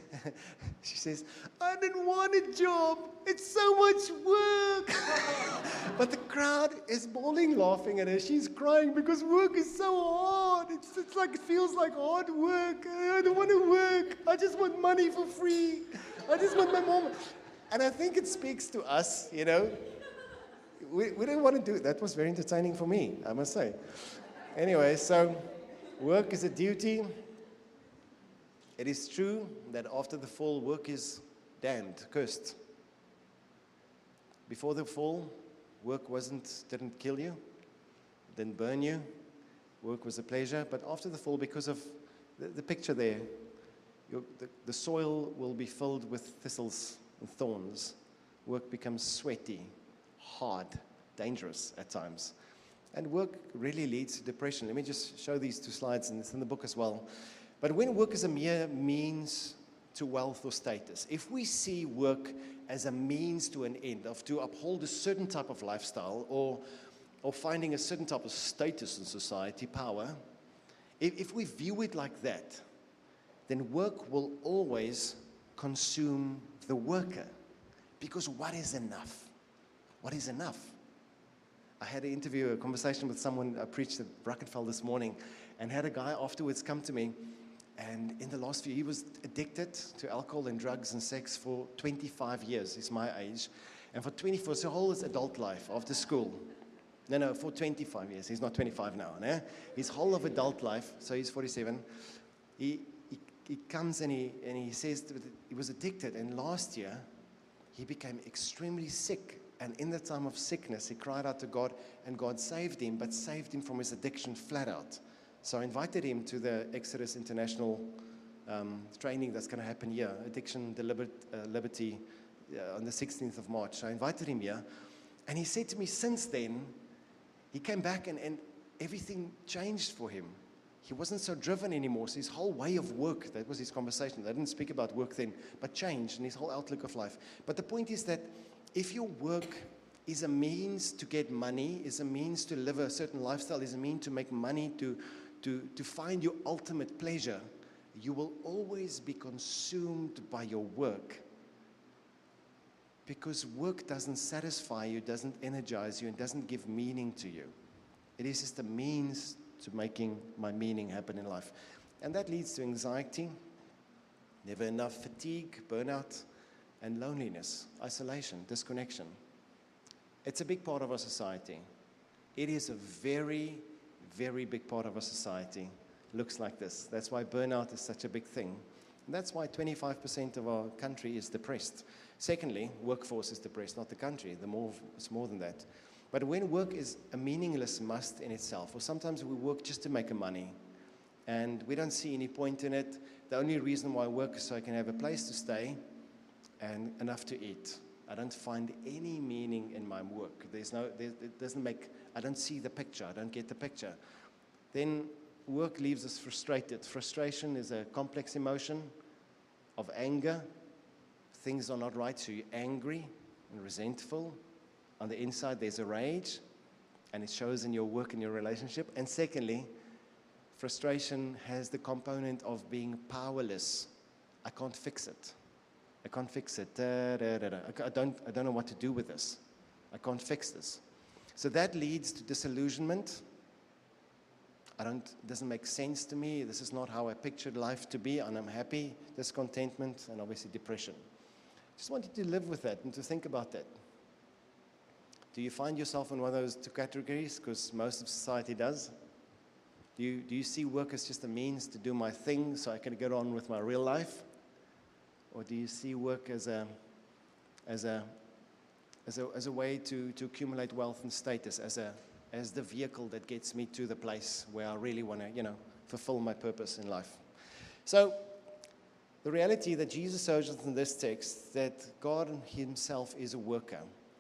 I didn't want a job. It's so much work. But the crowd is bawling, laughing at her. She's crying because work is so hard. It's like, it feels like hard work. I don't want to work. I just want money for free. I just want my mom. And I think it speaks to us, you know. We don't want to do it. That was very entertaining for me, I must say. Anyway, so work is a duty. It is true that after the fall, work is damned, cursed. Before the fall, work didn't kill you, didn't burn you. Work was a pleasure. But after the fall, because of the picture there, the soil will be filled with thistles and thorns. Work becomes sweaty, hard, dangerous at times. And work really leads to depression. Let me just show these two slides, and it's in the book as well. But when work is a mere means to wealth or status, if we see work as a means to an end, to uphold a certain type of lifestyle or finding a certain type of status in society, power, if we view it like that, then work will always consume the worker. Because what is enough? What is enough? I had a conversation with someone. I preached at Brackenfell this morning, and had a guy afterwards come to me. And in the last few, he was addicted to alcohol and drugs and sex for 25 years. He's my age. And for 24, so whole his adult life after school. No, for 25 years. He's not 25 now. No? His whole of adult life, so he's 47. He comes and he says that he was addicted. And last year, he became extremely sick. And in the time of sickness, he cried out to God, and God saved him, but saved him from his addiction flat out. So I invited him to the Exodus International training that's going to happen here, Addiction Liberty, on the 16th of March. So I invited him here, and he said to me, since then, he came back and everything changed for him. He wasn't so driven anymore. So his whole way of work, that was his conversation. I didn't speak about work then, but changed in his whole outlook of life. But the point is that if your work is a means to get money, is a means to live a certain lifestyle, is a means to make money, to find your ultimate pleasure, you will always be consumed by your work. Because work doesn't satisfy you, doesn't energize you, and doesn't give meaning to you. It is just a means to making my meaning happen in life. And that leads to anxiety, never enough fatigue, burnout, and loneliness, isolation, disconnection. It's a big part of our society. It is a very, very big part of our society. Looks like this. That's why burnout is such a big thing. And that's why 25% of our country is depressed. Secondly, workforce is depressed, not the country. It's more than that. But when work is a meaningless must in itself, or sometimes we work just to make money, and we don't see any point in it. The only reason why I work is so I can have a place to stay and enough to eat. I don't find any meaning in my work. I don't see the picture. I don't get the picture. Then work leaves us frustrated. Frustration is a complex emotion of anger. Things are not right, so you're angry and resentful. On the inside, there's a rage, and it shows in your work and your relationship. And secondly, frustration has the component of being powerless. I can't fix it. I can't fix it. I don't know what to do with this. I can't fix this. So that leads to disillusionment. It doesn't make sense to me. This is not how I pictured life to be, and I'm happy. Discontentment, and obviously depression. Just want you to live with that and to think about that. Do you find yourself in one of those two categories? Because most of society does. Do you see work as just a means to do my thing so I can get on with my real life? Or do you see work as a way to accumulate wealth and status, as the vehicle that gets me to the place where I really want to, fulfill my purpose in life? So the reality that Jesus shows us in this text, that God himself is a worker.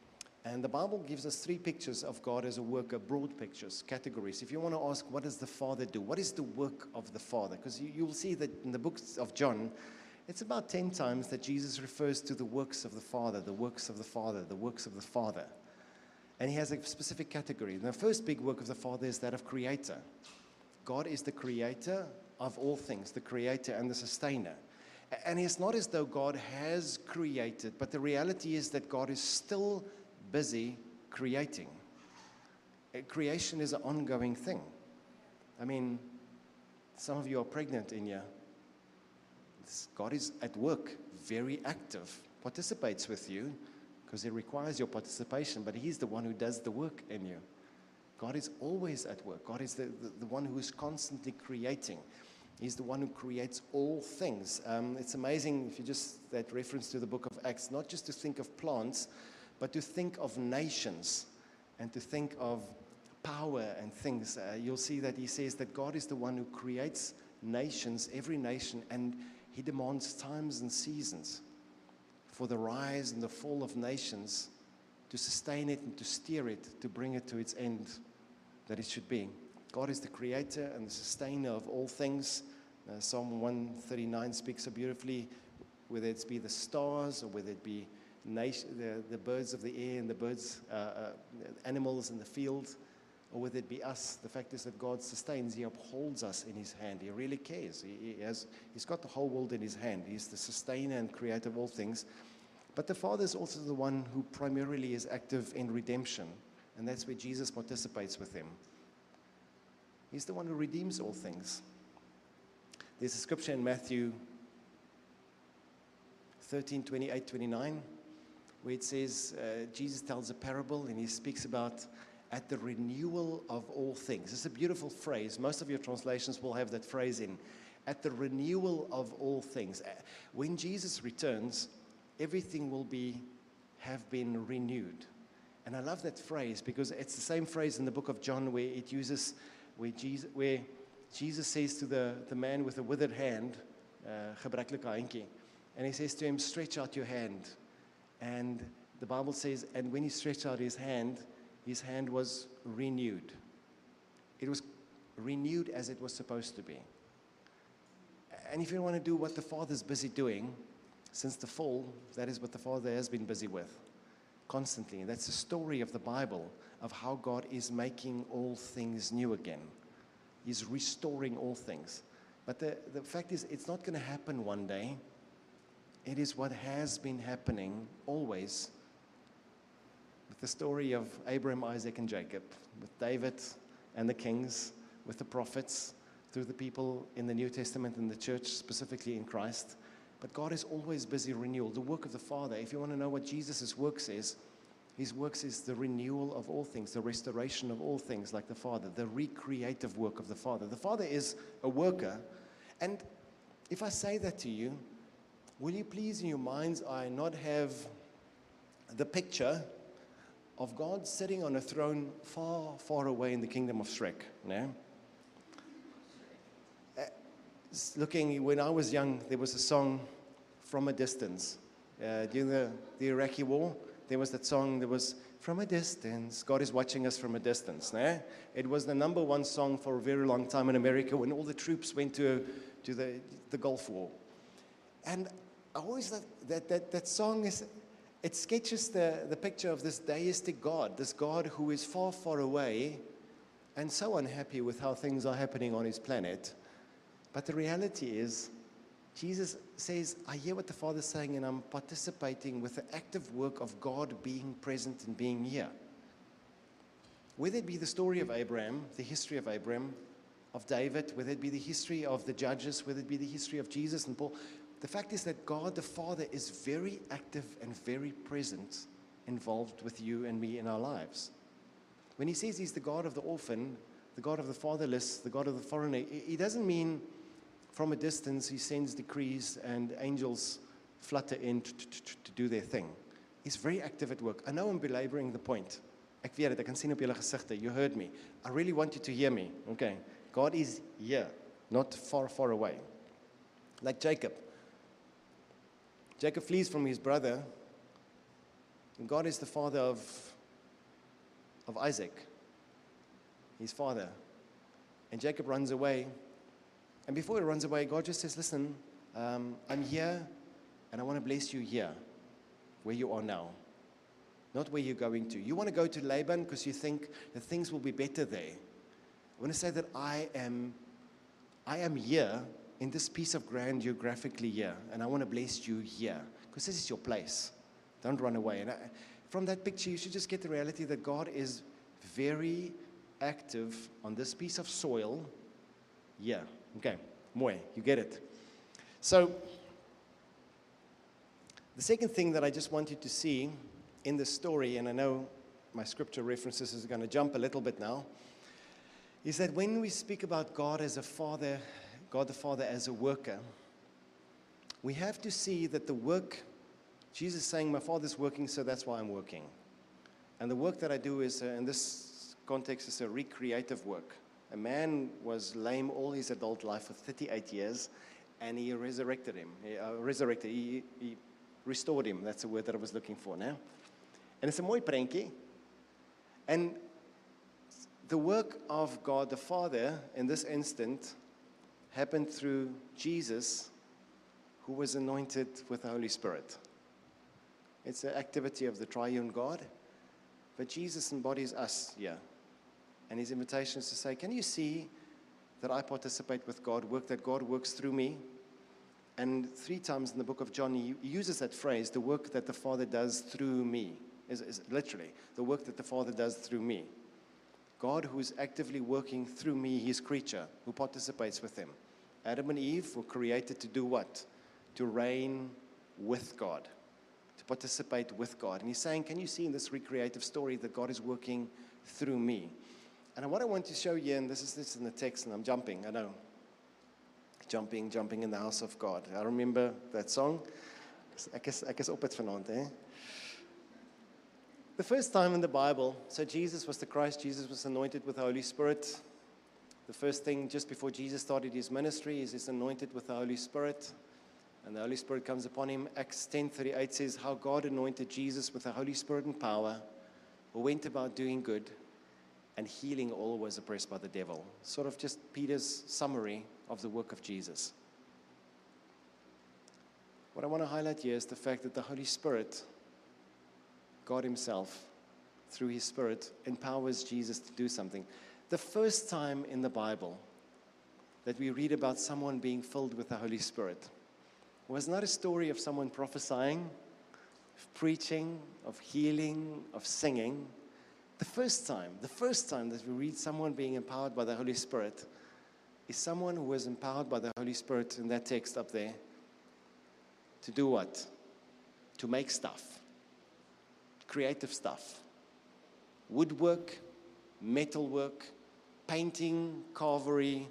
And the Bible gives us 3 pictures of God as a worker, broad pictures, categories. If you want to ask, what does the Father do? What is the work of the Father? Because you'll see that in the books of John, it's about 10 times that Jesus refers to the works of the Father, the works of the Father, the works of the Father. And he has a specific category. And the first big work of the Father is that of creator. God is the creator of all things, the creator and the sustainer. And it's not as though God has created, but the reality is that God is still busy creating. Creation is an ongoing thing. I mean, some of you are pregnant in here. God is at work, very active, participates with you because he requires your participation, but he's the one who does the work in you. God is always at work. God is the one who is constantly creating. He's the one who creates all things. It's amazing if you just, that reference to the book of Acts, not just to think of plants, but to think of nations and to think of power and things. You'll see that he says that God is the one who creates nations, every nation, and he demands times and seasons for the rise and the fall of nations to sustain it and to steer it, to bring it to its end that it should be. God is the creator and the sustainer of all things. Psalm 139 speaks so beautifully, whether it be the stars or whether it be the birds of the air and the birds, animals in the field, or whether it be us. The fact is that God sustains, he upholds us in his hand. He really cares. He's got the whole world in his hand. He's the sustainer and creator of all things. But the Father is also the one who primarily is active in redemption, and that's where Jesus participates with him. He's the one who redeems all things. There's a scripture in Matthew 13, 28, 29, where it says, Jesus tells a parable and he speaks about at the renewal of all things. It's a beautiful phrase. Most of your translations will have that phrase in. At the renewal of all things. When Jesus returns, everything will have been renewed. And I love that phrase because it's the same phrase in the book of John where where Jesus says to the man with the withered hand, gebreklike handjie, and he says to him, stretch out your hand. And the Bible says, and when he stretched out his hand was renewed. It was renewed as it was supposed to be. And if you want to do what the Father's busy doing, since the fall, that is what the Father has been busy with, constantly. And that's the story of the Bible, of how God is making all things new again. He's restoring all things. But the fact is, it's not going to happen one day. It is what has been happening always. With the story of Abraham, Isaac, and Jacob, with David and the kings, with the prophets, through the people in the New Testament and the church, specifically in Christ. But God is always busy renewal. The work of the Father, if you want to know what Jesus' works is, his works is the renewal of all things, the restoration of all things like the Father, the recreative work of the Father. The Father is a worker. And if I say that to you, will you please in your mind's eye not have the picture of God sitting on a throne far, far away in the kingdom of Shrek? No? Looking, when I was young, there was a song, From a Distance. During the Iraqi war, there was that song, there was, From a Distance, God is watching us from a distance. No? It was the #1 song for a very long time in America when all the troops went to the Gulf War. And I always thought that song it sketches the picture of this deistic God, this God who is far, far away and so unhappy with how things are happening on his planet. But the reality is, Jesus says, I hear what the Father's saying and I'm participating with the active work of God being present and being here. Whether it be the story of Abraham, the history of Abraham, of David, whether it be the history of the judges, whether it be the history of Jesus and Paul, the fact is that God the Father is very active and very present, involved with you and me in our lives. When he says he's the God of the orphan, the God of the fatherless, the God of the foreigner, he doesn't mean from a distance he sends decrees and angels flutter in to do their thing. He's very active at work. I know I'm belaboring the point. Ek weet dit, ek kan sien op julle gesigte. You heard me. I really want you to hear me. Okay. God is here, not far, far away. Like Jacob. Jacob flees from his brother. And God is the father of of Isaac, his father. And Jacob runs away. And before he runs away, God just says, listen, I'm here, and I want to bless you here, where you are now, not where you're going to. You want to go to Laban because you think that things will be better there. I want to say that I am here in this piece of ground geographically here, and I want to bless you here because this is your place. Don't run away. And from that picture, you should just get the reality that God is very active on this piece of soil. Yeah, okay, mooi, you get it. So, the second thing that I just want you to see in the story, and I know my scripture references is going to jump a little bit now, is that when we speak about God as a father, God the Father as a worker, we have to see that the work, Jesus is saying, my Father's working, so that's why I'm working. And the work that I do is, in this context, is a recreative work. A man was lame all his adult life for 38 years, and he resurrected him. He restored him. That's the word that I was looking for now. And it's a mooi prentjie. And the work of God the Father in this instant happened through Jesus, who was anointed with the Holy Spirit. It's an activity of the triune God, but Jesus embodies us here. And his invitation is to say, can you see that I participate with God, work that God works through me? And 3 times in the book of John, he uses that phrase, the work that the Father does through me, is literally the work that the Father does through me. God who is actively working through me, his creature, who participates with him. Adam and Eve were created to do what? To reign with God, to participate with God. And he's saying, can you see in this recreative story that God is working through me? And what I want to show you, and this is in the text, and I'm jumping, I know. Jumping in the house of God. I remember that song. Ek is op het vanaand, eh? The first time in the Bible, so Jesus was the Christ, Jesus was anointed with the Holy Spirit. The first thing just before Jesus started his ministry is he's anointed with the Holy Spirit. And the Holy Spirit comes upon him. Acts 10:38 says how God anointed Jesus with the Holy Spirit and power, who went about doing good and healing all who was oppressed by the devil. Sort of just Peter's summary of the work of Jesus. What I want to highlight here is the fact that the Holy Spirit, God himself, through his Spirit, empowers Jesus to do something. The first time in the Bible that we read about someone being filled with the Holy Spirit was not a story of someone prophesying, of preaching, of healing, of singing. The first time that we read someone being empowered by the Holy Spirit is someone who was empowered by the Holy Spirit in that text up there to do what? To make stuff, creative stuff, woodwork, metalwork, painting, carvery,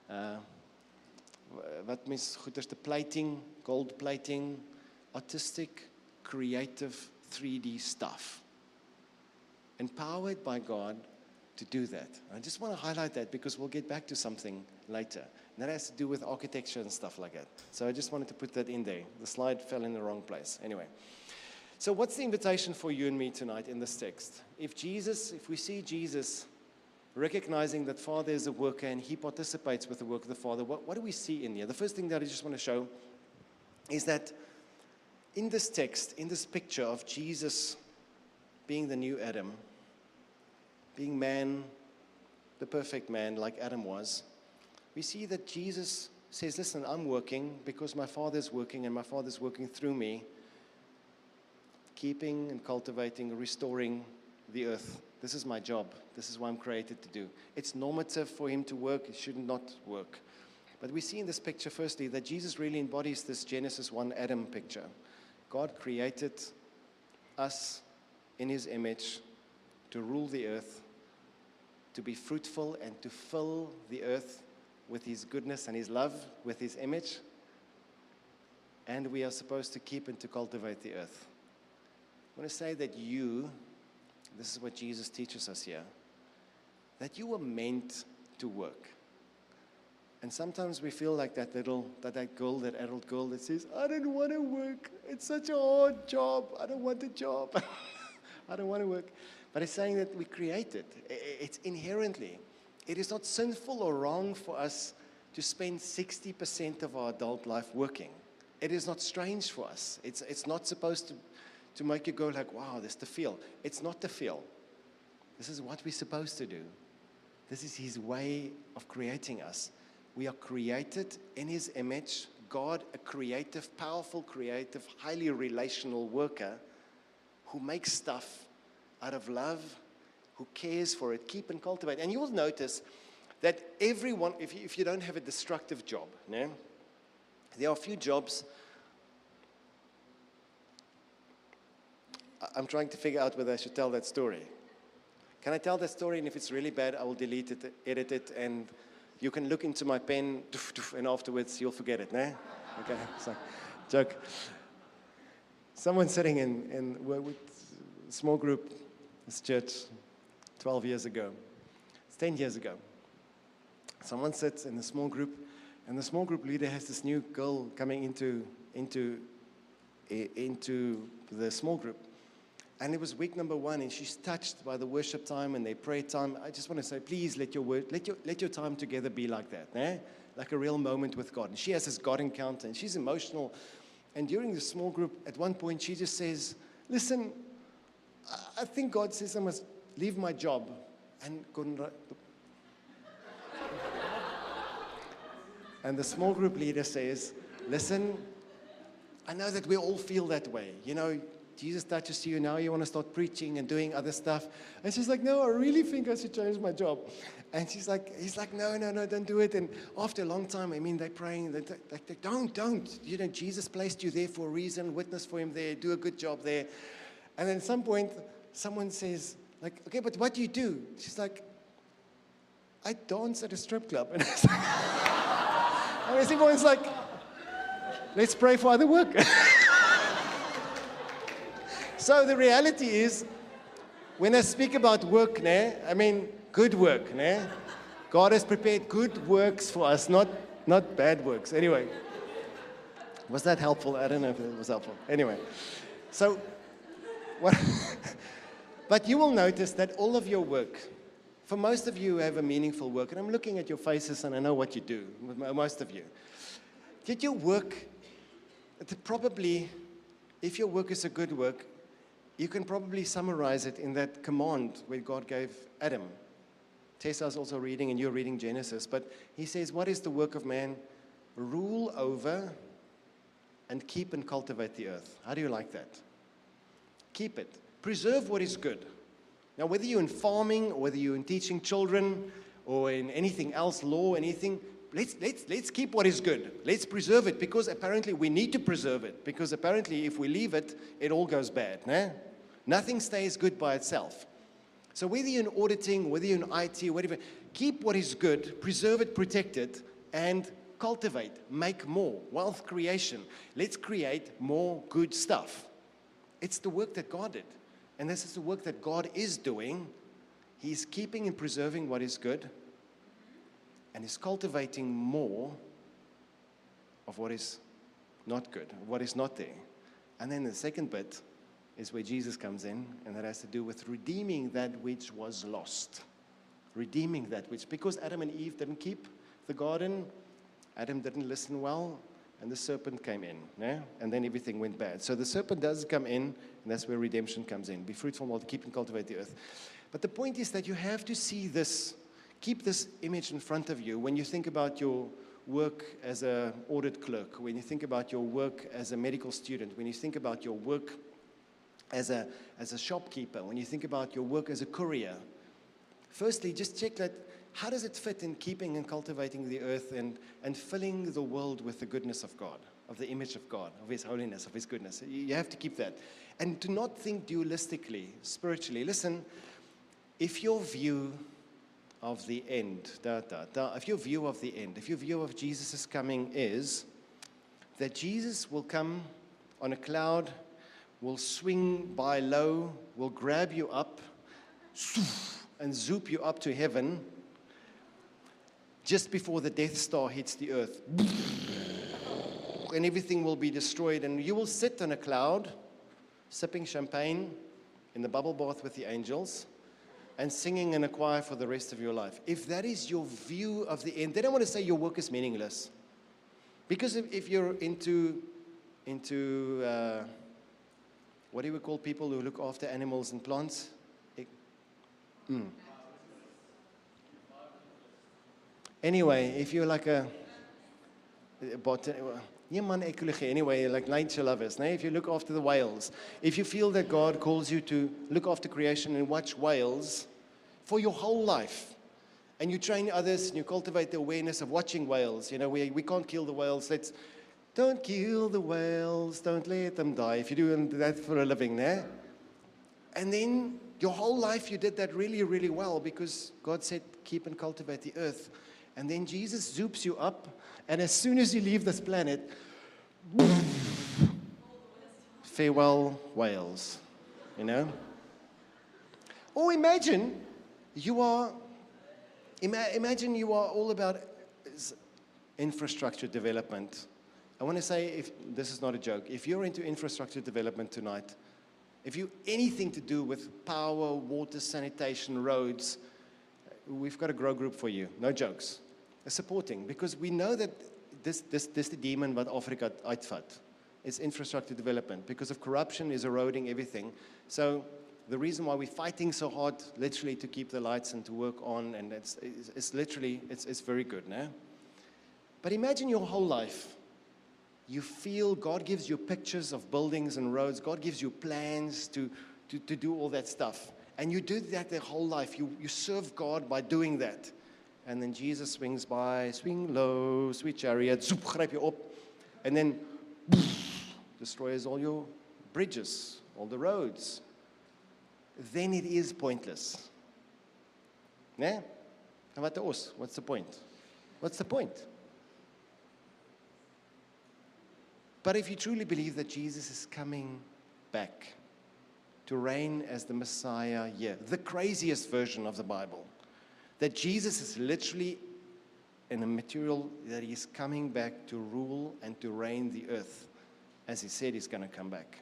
wat mens goeders te plating, gold plating, artistic, creative, 3D stuff. Empowered by God to do that. I just want to highlight that because we'll get back to something later. And that has to do with architecture and stuff like that. So I just wanted to put that in there. The slide fell in the wrong place. Anyway. So what's the invitation for you and me tonight in this text? If we see Jesus recognizing that Father is a worker and he participates with the work of the Father, what do we see in here? The first thing that I just want to show is that in this text, in this picture of Jesus being the new Adam, being man, the perfect man like Adam was, we see that Jesus says, listen, I'm working because my Father's working and my Father's working through me, keeping and cultivating, restoring the earth. This is my job. This is what I'm created to do. It's normative for him to work. It should not work. But we see in this picture, firstly, that Jesus really embodies this Genesis 1 Adam picture. God created us in his image to rule the earth, to be fruitful and to fill the earth with his goodness and his love, with his image. And we are supposed to keep and to cultivate the earth. I want to say that this is what Jesus teaches us here, that you were meant to work. And sometimes we feel like that adult girl that says, I don't want to work. It's such a hard job. I don't want a job. I don't want to work. But it's saying that we create it. It's inherently. It is not sinful or wrong for us to spend 60% of our adult life working. It is not strange for us. It's not supposed to make you go like, wow, this is the feel. It's not the feel. This is what we're supposed to do. This is His way of creating us. We are created in His image. God, a creative, powerful, creative, highly relational worker who makes stuff out of love, who cares for it, keep and cultivate. And you will notice that everyone, if you don't have a destructive job, no? There are a few jobs. I'm trying to figure out whether I should tell that story. Can I tell that story? And if it's really bad, I will delete it, edit it, and you can look into my pen, and afterwards you'll forget it, no? Okay, so, joke. Someone sitting in with a small group, this church, 12 years ago. It's 10 years ago. Someone sits in a small group, and the small group leader has this new girl coming into the small group. And it was week number 1, and she's touched by the worship time and their prayer time. I just want to say, please let your time together be like that, eh? Like a real moment with God. And she has this God encounter, and she's emotional. And during the small group, at one point, she just says, listen, I think God says I must leave my job. And and the small group leader says, listen, I know that we all feel that way. You know, Jesus touches you, now you want to start preaching and doing other stuff. And she's like, no, I really think I should change my job. And he's like, no, don't do it. And after a long time, I mean, they're praying, they don't. You know, Jesus placed you there for a reason, witness for Him there, do a good job there. And then at some point, someone says, like, okay, but what do you do? She's like, I dance at a strip club. And it's like, and everyone's like, let's pray for other work. So the reality is, when I speak about work, I mean good work. God has prepared good works for us, not bad works. Anyway, was that helpful? I don't know if it was helpful. Anyway, so, but you will notice that all of your work, for most of you who have a meaningful work, and I'm looking at your faces and I know what you do, most of you, did your work, probably, if your work is a good work, you can probably summarize it in that command where God gave Adam. Tessa's also reading, and you're reading Genesis. But He says, what is the work of man? Rule over and keep and cultivate the earth. How do you like that? Keep it. Preserve what is good. Now, whether you're in farming, or whether you're in teaching children, or in anything else, law, anything, let's keep what is good. Let's preserve it, because apparently we need to preserve it. Because apparently if we leave it, it all goes bad. Nothing stays good by itself. So whether you're in auditing, whether you're in IT, whatever, keep what is good, preserve it, protect it, and cultivate, make more. Wealth creation. Let's create more good stuff. It's the work that God did. And this is the work that God is doing. He's keeping and preserving what is good, and is cultivating more of what is not good, what is not there. And then the second bit is where Jesus comes in, and that has to do with redeeming that which was lost. Redeeming that which, because Adam and Eve didn't keep the garden, Adam didn't listen well, and the serpent came in, and then everything went bad. So the serpent does come in, and that's where redemption comes in. Be fruitful, keep and cultivate the earth. But the point is that you have to see this, keep this image in front of you when you think about your work as an audit clerk, when you think about your work as a medical student, when you think about your work as a shopkeeper, when you think about your work as a courier. Firstly, just check that, how does it fit in keeping and cultivating the earth and filling the world with the goodness of God, of the image of God, of His holiness, of His goodness. You have to keep that. And do not think dualistically, spiritually. Listen, if your view of the end, if your view of the end, if your view of Jesus' coming is that Jesus will come on a cloud, will swing by low, will grab you up, and zoop you up to heaven just before the Death Star hits the earth, and everything will be destroyed, and you will sit on a cloud sipping champagne in the bubble bath with the angels and singing in a choir for the rest of your life. If that is your view of the end, then I want to say your work is meaningless. Because if you're into what do we call people who look after animals and plants? Anyway, if you're like anyway, like nature lovers, if you look after the whales, if you feel that God calls you to look after creation and watch whales for your whole life, and you train others and you cultivate the awareness of watching whales, we can't kill the whales, don't kill the whales, don't let them die, if you do that for a living, and then your whole life you did that really, really well because God said keep and cultivate the earth. And then Jesus zoops you up, and as soon as you leave this planet, farewell whales, Or imagine you are all about infrastructure development. I want to say, this is not a joke, if you're into infrastructure development tonight, if you anything to do with power, water, sanitation, roads, we've got a grow group for you. No jokes. Supporting, because we know that this the demon what Africa uitvat. It's infrastructure development because of corruption is eroding everything. So the reason why we're fighting so hard, literally, to keep the lights and to work on, and it's literally it's very good, But imagine your whole life. You feel God gives you pictures of buildings and roads. God gives you plans to do all that stuff, and you do that the whole life. You serve God by doing that. And then Jesus swings by, swing low, sweet chariot, zoop, gryp you up, and then destroys all your bridges, all the roads. Then it is pointless. And what's the point? What's the point? But if you truly believe that Jesus is coming back to reign as the Messiah here, the craziest version of the Bible, that Jesus is literally in a material that he is coming back to rule and to reign the earth, as he said he's going to come back.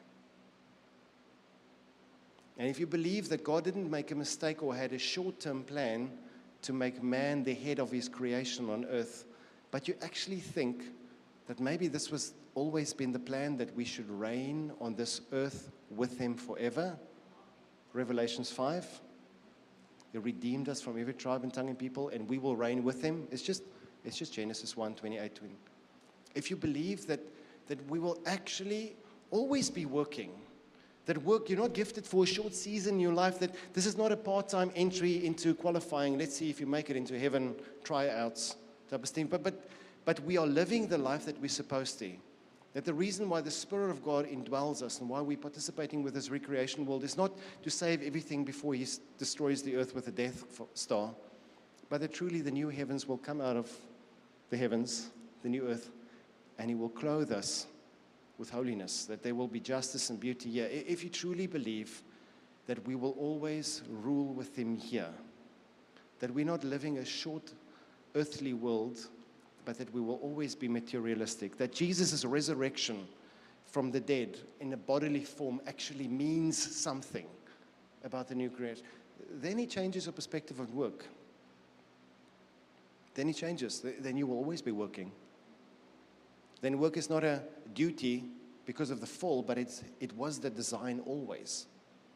And if you believe that God didn't make a mistake or had a short-term plan to make man the head of his creation on earth, but you actually think that maybe this was always been the plan, that we should reign on this earth with him forever, Revelations 5, He redeemed us from every tribe and tongue and people, and we will reign with him. It's just Genesis 1:28. If you believe that we will actually always be working, that work, you're not gifted for a short season in your life, that this is not a part-time entry into qualifying, let's see if you make it into heaven, tryouts type of thing, but we are living the life that we're supposed to. That the reason why the Spirit of God indwells us and why we're participating with this recreation world is not to save everything before he destroys the earth with a death star, but that truly the new heavens will come out of the heavens, the new earth, and he will clothe us with holiness, that there will be justice and beauty here. If you truly believe that we will always rule with him here, that we're not living a short earthly world, but that we will always be materialistic, that Jesus' resurrection from the dead in a bodily form actually means something about the new creation, then he changes your perspective of work. Then he changes. Then you will always be working. Then work is not a duty because of the fall, but it was the design always.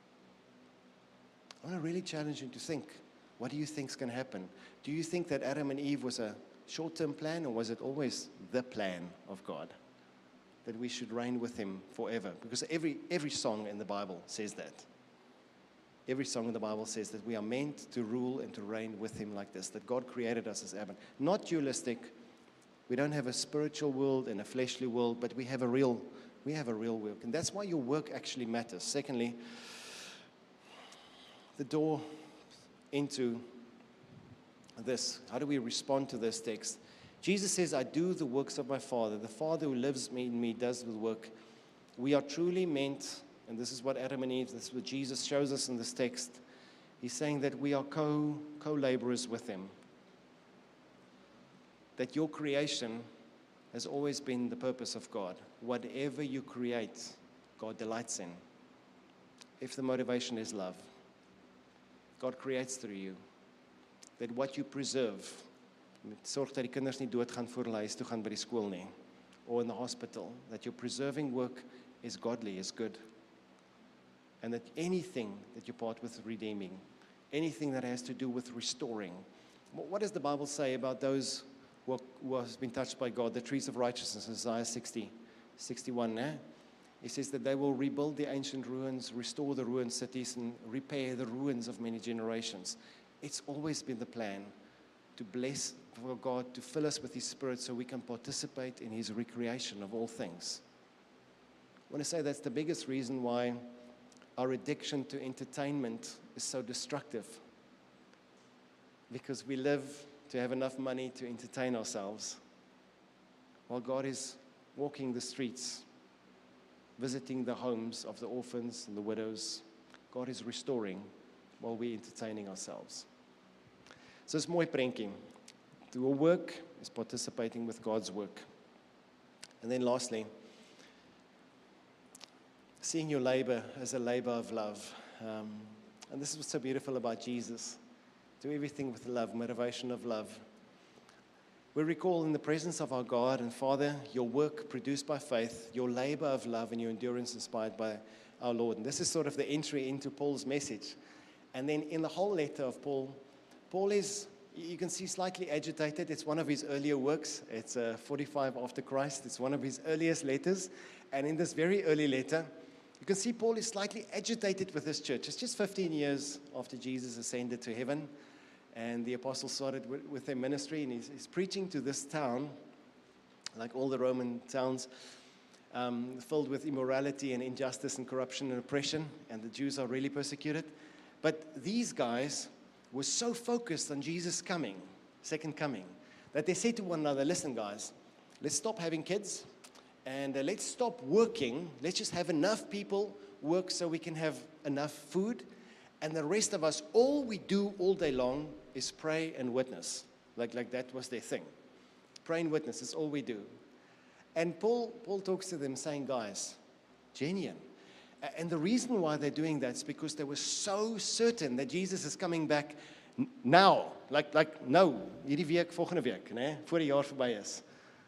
I want to really challenge you to think, what do you think is going to happen? Do you think that Adam and Eve was a short-term plan, or was it always the plan of God? That we should reign with him forever? Because every song in the Bible says that. Every song in the Bible says that we are meant to rule and to reign with him like this, that God created us as Adam. Not dualistic. We don't have a spiritual world and a fleshly world, but we have a real work. And that's why your work actually matters. Secondly, the door into this. How do we respond to this text? Jesus says, I do the works of my Father. The Father who lives in me does the work. We are truly meant, and this is what Adam and Eve, this is what Jesus shows us in this text. He's saying that we are co-laborers with him. That your creation has always been the purpose of God. Whatever you create, God delights in. if the motivation is love. God creates through you. That what you preserve, sorg dat die kinders nie doodgaan voor hulle huis toe gaan by die skool nie, or in the hospital, that your preserving work is godly, is good. And that anything that you part with redeeming, anything that has to do with restoring. What does the Bible say about those who have been touched by God, the trees of righteousness, Isaiah 61, It says that they will rebuild the ancient ruins, restore the ruined cities, and repair the ruins of many generations. It's always been the plan to bless for God, to fill us with His Spirit so we can participate in His recreation of all things. I want to say that's the biggest reason why our addiction to entertainment is so destructive. Because we live to have enough money to entertain ourselves, while God is walking the streets, visiting the homes of the orphans and the widows. God is restoring while we're entertaining ourselves. So it's mooi prentjie. Your work is participating with God's work. And then lastly, seeing your labor as a labor of love. And this is what's so beautiful about Jesus. Do everything with love, motivation of love. We recall in the presence of our God and Father, your work produced by faith, your labor of love, and your endurance inspired by our Lord. And this is sort of the entry into Paul's message. And then in the whole letter of Paul, Paul is, you can see, slightly agitated. It's one of his earlier works. It's 45 after Christ. It's one of his earliest letters. And in this very early letter, you can see Paul is slightly agitated with this church. It's just 15 years after Jesus ascended to heaven. And the apostles started with their ministry, and he's preaching to this town, like all the Roman towns, filled with immorality and injustice and corruption and oppression, and the Jews are really persecuted. But these guys were so focused on Jesus' coming, second coming, that they said to one another, listen guys, let's stop having kids, and let's stop working. Let's just have enough people work so we can have enough food. And the rest of us, all we do all day long is pray and witness. Like that was their thing. Pray and witness is all we do. And Paul talks to them saying, guys, genuine. And the reason why they're doing that is because they were so certain that Jesus is coming back now. Like nou, hierdie week, volgende week, né? Voor die jaar verby is.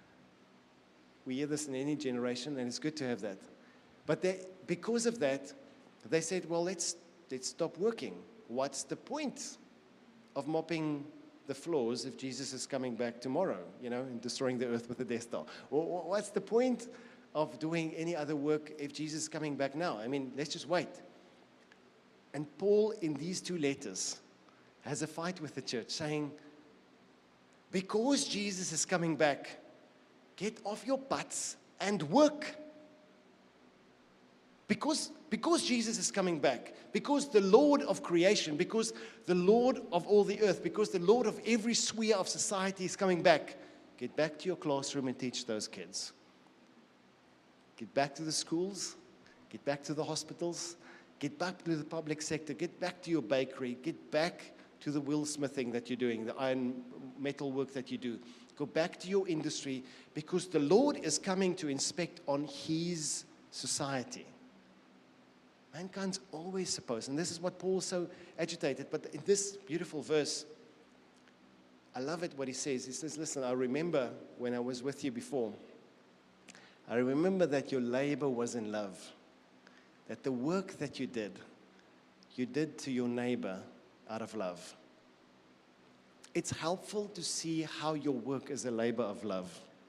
We hear this in any generation, and it's good to have that. But because of that, they said, well, let's stop working. What's the point of mopping the floors if Jesus is coming back tomorrow, and destroying the earth with a Death Star? What's the point of doing any other work if Jesus is coming back now? I mean, let's just wait. And Paul, in these two letters, has a fight with the church, saying, because Jesus is coming back, get off your butts and work. Because Jesus is coming back, because the Lord of creation, because the Lord of all the earth, because the Lord of every sphere of society is coming back, get back to your classroom and teach those kids. Get back to the schools, get back to the hospitals, get back to the public sector, get back to your bakery, get back to the wheelsmithing that you're doing, the iron metal work that you do. Go back to your industry, because the Lord is coming to inspect on His society. Mankind's always supposed, and this is what Paul's so agitated, but in this beautiful verse, I love it what he says. He says, listen, I remember when I was with you before, I remember that your labor was in love, that the work that you did to your neighbor out of love. It's helpful to see how your work is a labor of love.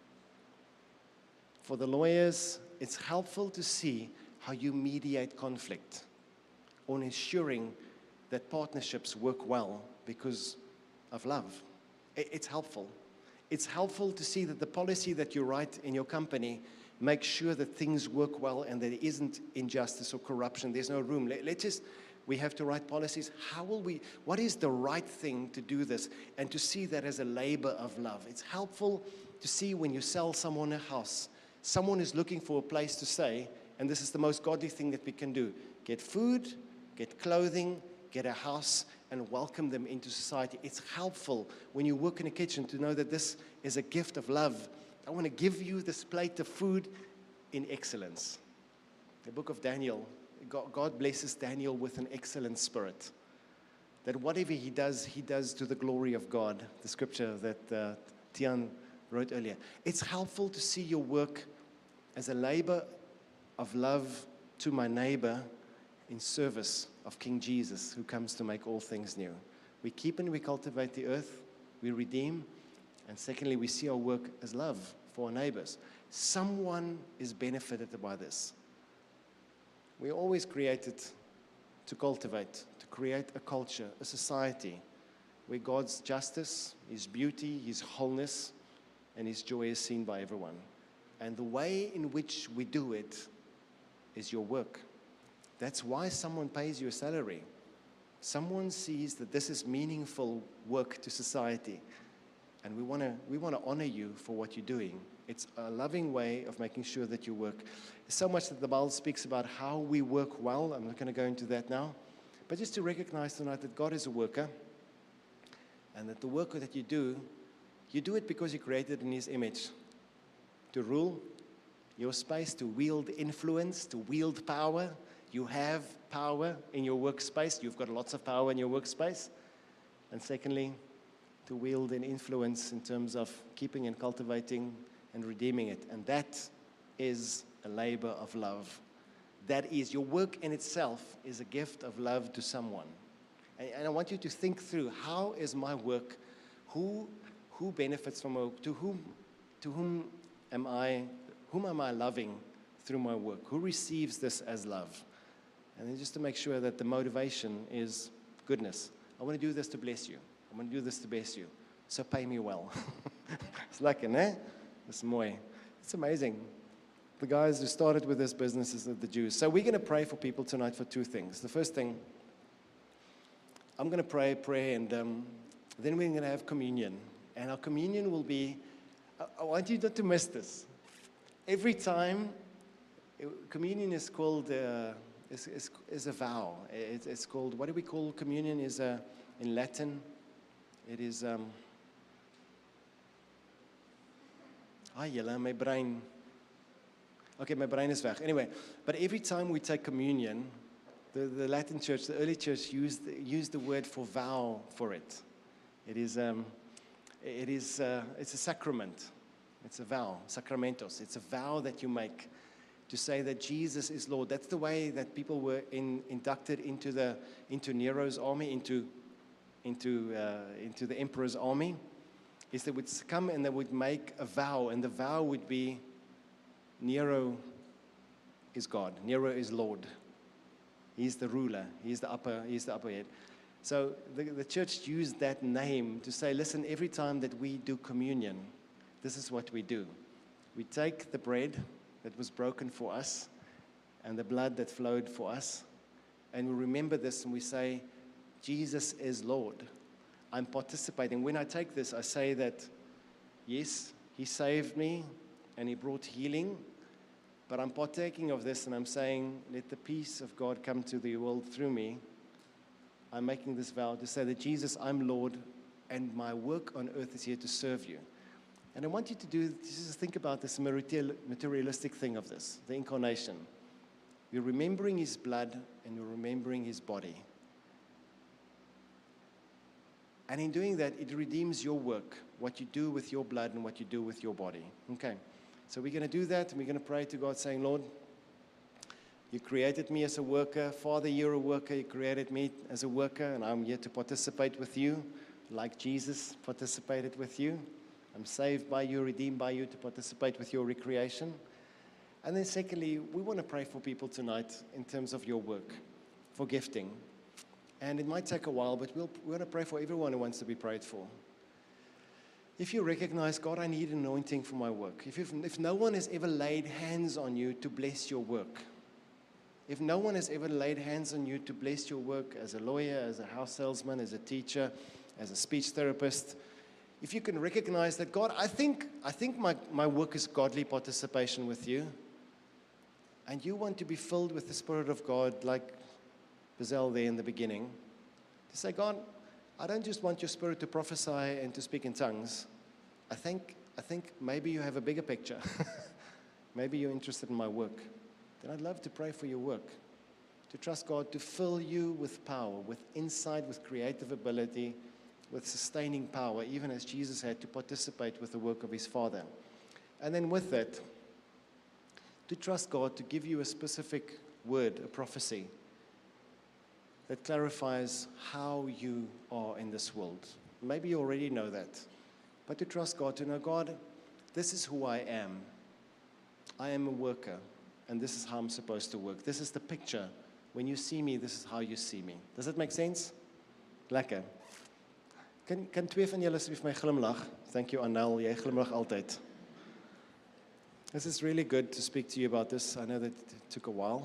For the lawyers, it's helpful to see how you mediate conflict on ensuring that partnerships work well because of love. It's helpful. It's helpful to see that the policy that you write in your company makes sure that things work well and that there isn't injustice or corruption. There's no room. We have to write policies. What is the right thing to do this? And to see that as a labor of love. It's helpful to see when you sell someone a house, someone is looking for a place to stay. And this is the most godly thing that we can do. Get food, get clothing, get a house, and welcome them into society. It's helpful when you work in a kitchen to know that this is a gift of love. I want to give you this plate of food in excellence. The book of Daniel God blesses Daniel with an excellent spirit. That whatever he does to the glory of God. The scripture that Tian wrote earlier. It's helpful to see your work as a labor of love to my neighbor in service of King Jesus, who comes to make all things new. We keep and we cultivate the earth, we redeem, and secondly, we see our work as love for our neighbors. Someone is benefited by this. We always created to cultivate, to create a culture, a society where God's justice, His beauty, His wholeness, and His joy is seen by everyone. And the way in which we do it is your work. That's why someone pays you a salary. Someone sees that this is meaningful work to society. And we want to honor you for what you're doing. It's a loving way of making sure that you work. There's so much that the Bible speaks about how we work well. I'm not going to go into that now. But just to recognize tonight that God is a worker. And that the work that you do it because you created in His image. To rule your space, to wield influence, to wield power. You have power in your workspace. You've got lots of power in your workspace. And secondly, to wield an influence in terms of keeping and cultivating and redeeming it. And that is a labor of love. That is, your work in itself is a gift of love to someone. And I want you to think through, how is my work, who benefits from it, to whom am I loving through my work? Who receives this as love? And then just to make sure that the motivation is goodness. I want to do this to bless you. I want to do this to bless you. So pay me well. It's like, né? It's mooi. It's amazing. The guys who started with this business is the Jews. So we're going to pray for people tonight for two things. The first thing, I'm going to pray a prayer, and then we're going to have communion. And our communion will be, I want you not to miss this. Every time, communion is called, is a vow. It's called, what do we call communion? In Latin, it is, my brain. Okay, my brain is weg. Anyway, but every time we take communion, the Latin church, the early church used the word for vow for it. It's a sacrament. It's a vow, sacramentos. It's a vow that you make to say that Jesus is Lord. That's the way that people were inducted into Nero's army, into the emperor's army. Is they would come and they would make a vow, and the vow would be, Nero is God. Nero is Lord. He's the ruler. He's the upper head. So the church used that name to say, listen, every time that we do communion, this is what we do. We take the bread that was broken for us and the blood that flowed for us, and we remember this and we say, Jesus is Lord. I'm participating. When I take this, I say that, yes, He saved me and He brought healing, but I'm partaking of this and I'm saying, let the peace of God come to the world through me. I'm making this vow to say that, Jesus, I'm Lord, and my work on earth is here to serve you. And I want you to just think about this materialistic thing of this, the incarnation. You're remembering His blood and you're remembering His body. And in doing that, it redeems your work, what you do with your blood and what you do with your body. Okay, so we're going to do that, and we're going to pray to God saying, Lord, You created me as a worker. Father, You're a worker. You created me as a worker, and I'm here to participate with You, like Jesus participated with You. I'm saved by You, redeemed by You to participate with Your recreation. And then secondly, we want to pray for people tonight in terms of your work, for gifting. And it might take a while, but we're going to pray for everyone who wants to be prayed for. If you recognize, God, I need anointing for my work. If no one has ever laid hands on you to bless your work, if no one has ever laid hands on you to bless your work as a lawyer, as a house salesman, as a teacher, as a speech therapist, if you can recognize that, God, I think my work is godly participation with You, and you want to be filled with the Spirit of God, like Bazelle there in the beginning, to say, God, I don't just want Your Spirit to prophesy and to speak in tongues. I think maybe You have a bigger picture. Maybe You're interested in my work. Then I'd love to pray for your work. To trust God to fill you with power, with insight, with creative ability, with sustaining power, even as Jesus had to participate with the work of his Father. And then with that, to trust God to give you a specific word, a prophecy, that clarifies how you are in this world. Maybe you already know that, but to trust God, to know, God, this is who I am. I am a worker, and this is how I'm supposed to work. This is the picture. When you see me, this is how you see me. Does that make sense? Lekker. Kan twee van julle asseblief my glimlag? Thank you, Anel. Jy glimlag altyd. This is really good to speak to you about this. I know that it took a while.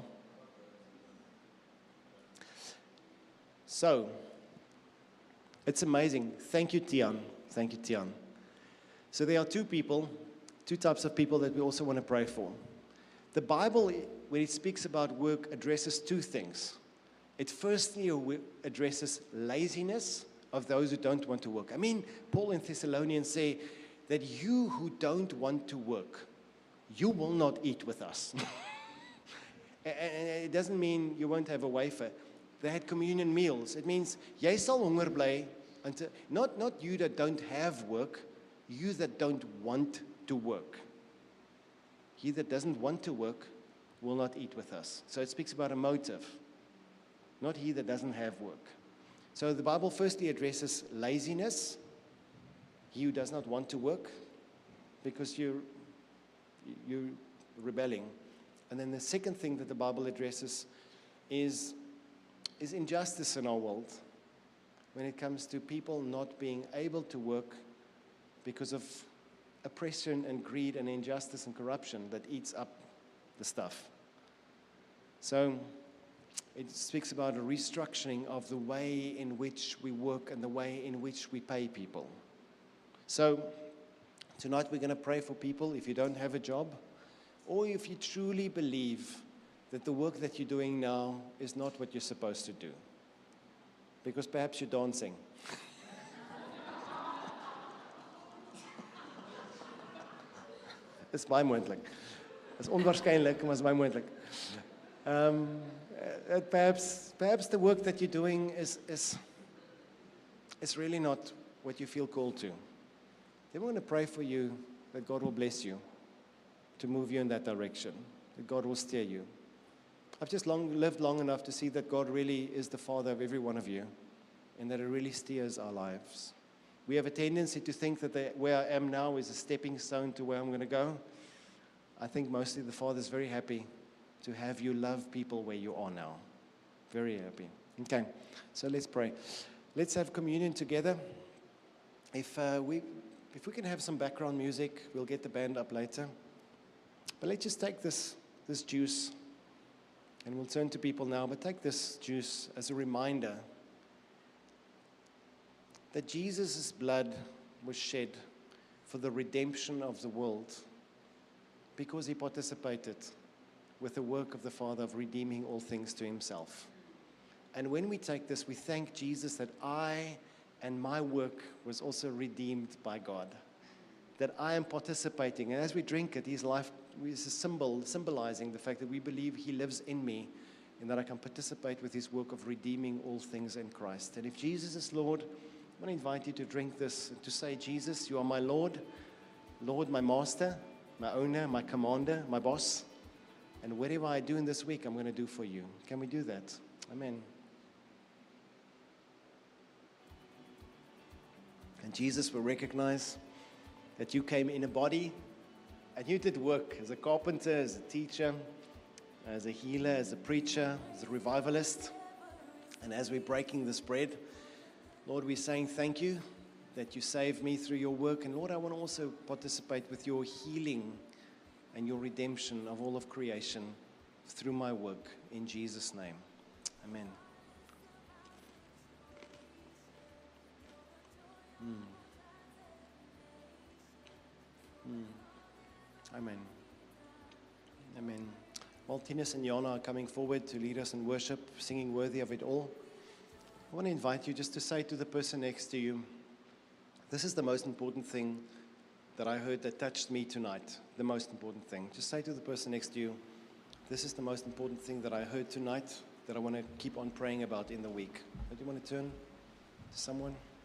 So, it's amazing. Thank you, Tian. Thank you, Tian. So there are two types of people that we also want to pray for. The Bible, when it speaks about work, addresses two things. It firstly addresses laziness of those who don't want to work. I mean, Paul in Thessalonians say that you who don't want to work, you will not eat with us. And it doesn't mean you won't have a wafer. They had communion meals. It means, jy sal honger bly, not you that don't have work, you that don't want to work. He that doesn't want to work will not eat with us. So it speaks about a motive, not he that doesn't have work. So the Bible firstly addresses laziness, he who does not want to work, because you're rebelling. And then the second thing that the Bible addresses is injustice in our world when it comes to people not being able to work because of oppression and greed and injustice and corruption that eats up the stuff. So it speaks about a restructuring of the way in which we work and the way in which we pay people. So tonight we're going to pray for people if you don't have a job, or if you truly believe that the work that you're doing now is not what you're supposed to do. Because perhaps you're dancing. Dis baie moontlik. Dis onwaarskynlik, maar is baie moontlik. Perhaps the work that you're doing is really not what you feel called to. Then we're going to pray for you that God will bless you to move you in that direction, that God will steer you. I've just lived long enough to see that God really is the Father of every one of you, and that it really steers our lives. We have a tendency to think that where I am now is a stepping stone to where I'm going to go. I think mostly the Father is very happy to have you love people where you are now. Very happy. Okay, so let's pray. Let's have communion together. If we can have some background music, we'll get the band up later. But let's just take this juice, and we'll turn to people now, but take this juice as a reminder that Jesus' blood was shed for the redemption of the world because he participated with the work of the Father of redeeming all things to himself. And when we take this, we thank Jesus that I and my work was also redeemed by God, that I am participating. And as we drink it, his life is a symbol, symbolizing the fact that we believe he lives in me and that I can participate with his work of redeeming all things in Christ. And if Jesus is Lord, I want to invite you to drink this and to say, Jesus, you are my Lord, my master, my owner, my commander, my boss. And whatever I do in this week, I'm going to do for you. Can we do that? Amen. And Jesus will recognize that you came in a body and you did work as a carpenter, as a teacher, as a healer, as a preacher, as a revivalist. And as we're breaking this bread, Lord, we're saying thank you that you saved me through your work. And Lord, I want to also participate with your healing and your redemption of all of creation through my work. In Jesus' name, amen. Amen. Amen. While Tinas and Jana are coming forward to lead us in worship, singing Worthy of It All, I want to invite you just to say to the person next to you, this is the most important thing that I heard that touched me tonight. The most important thing. Just say to the person next to you, this is the most important thing that I heard tonight that I want to keep on praying about in the week. Do you want to turn to someone?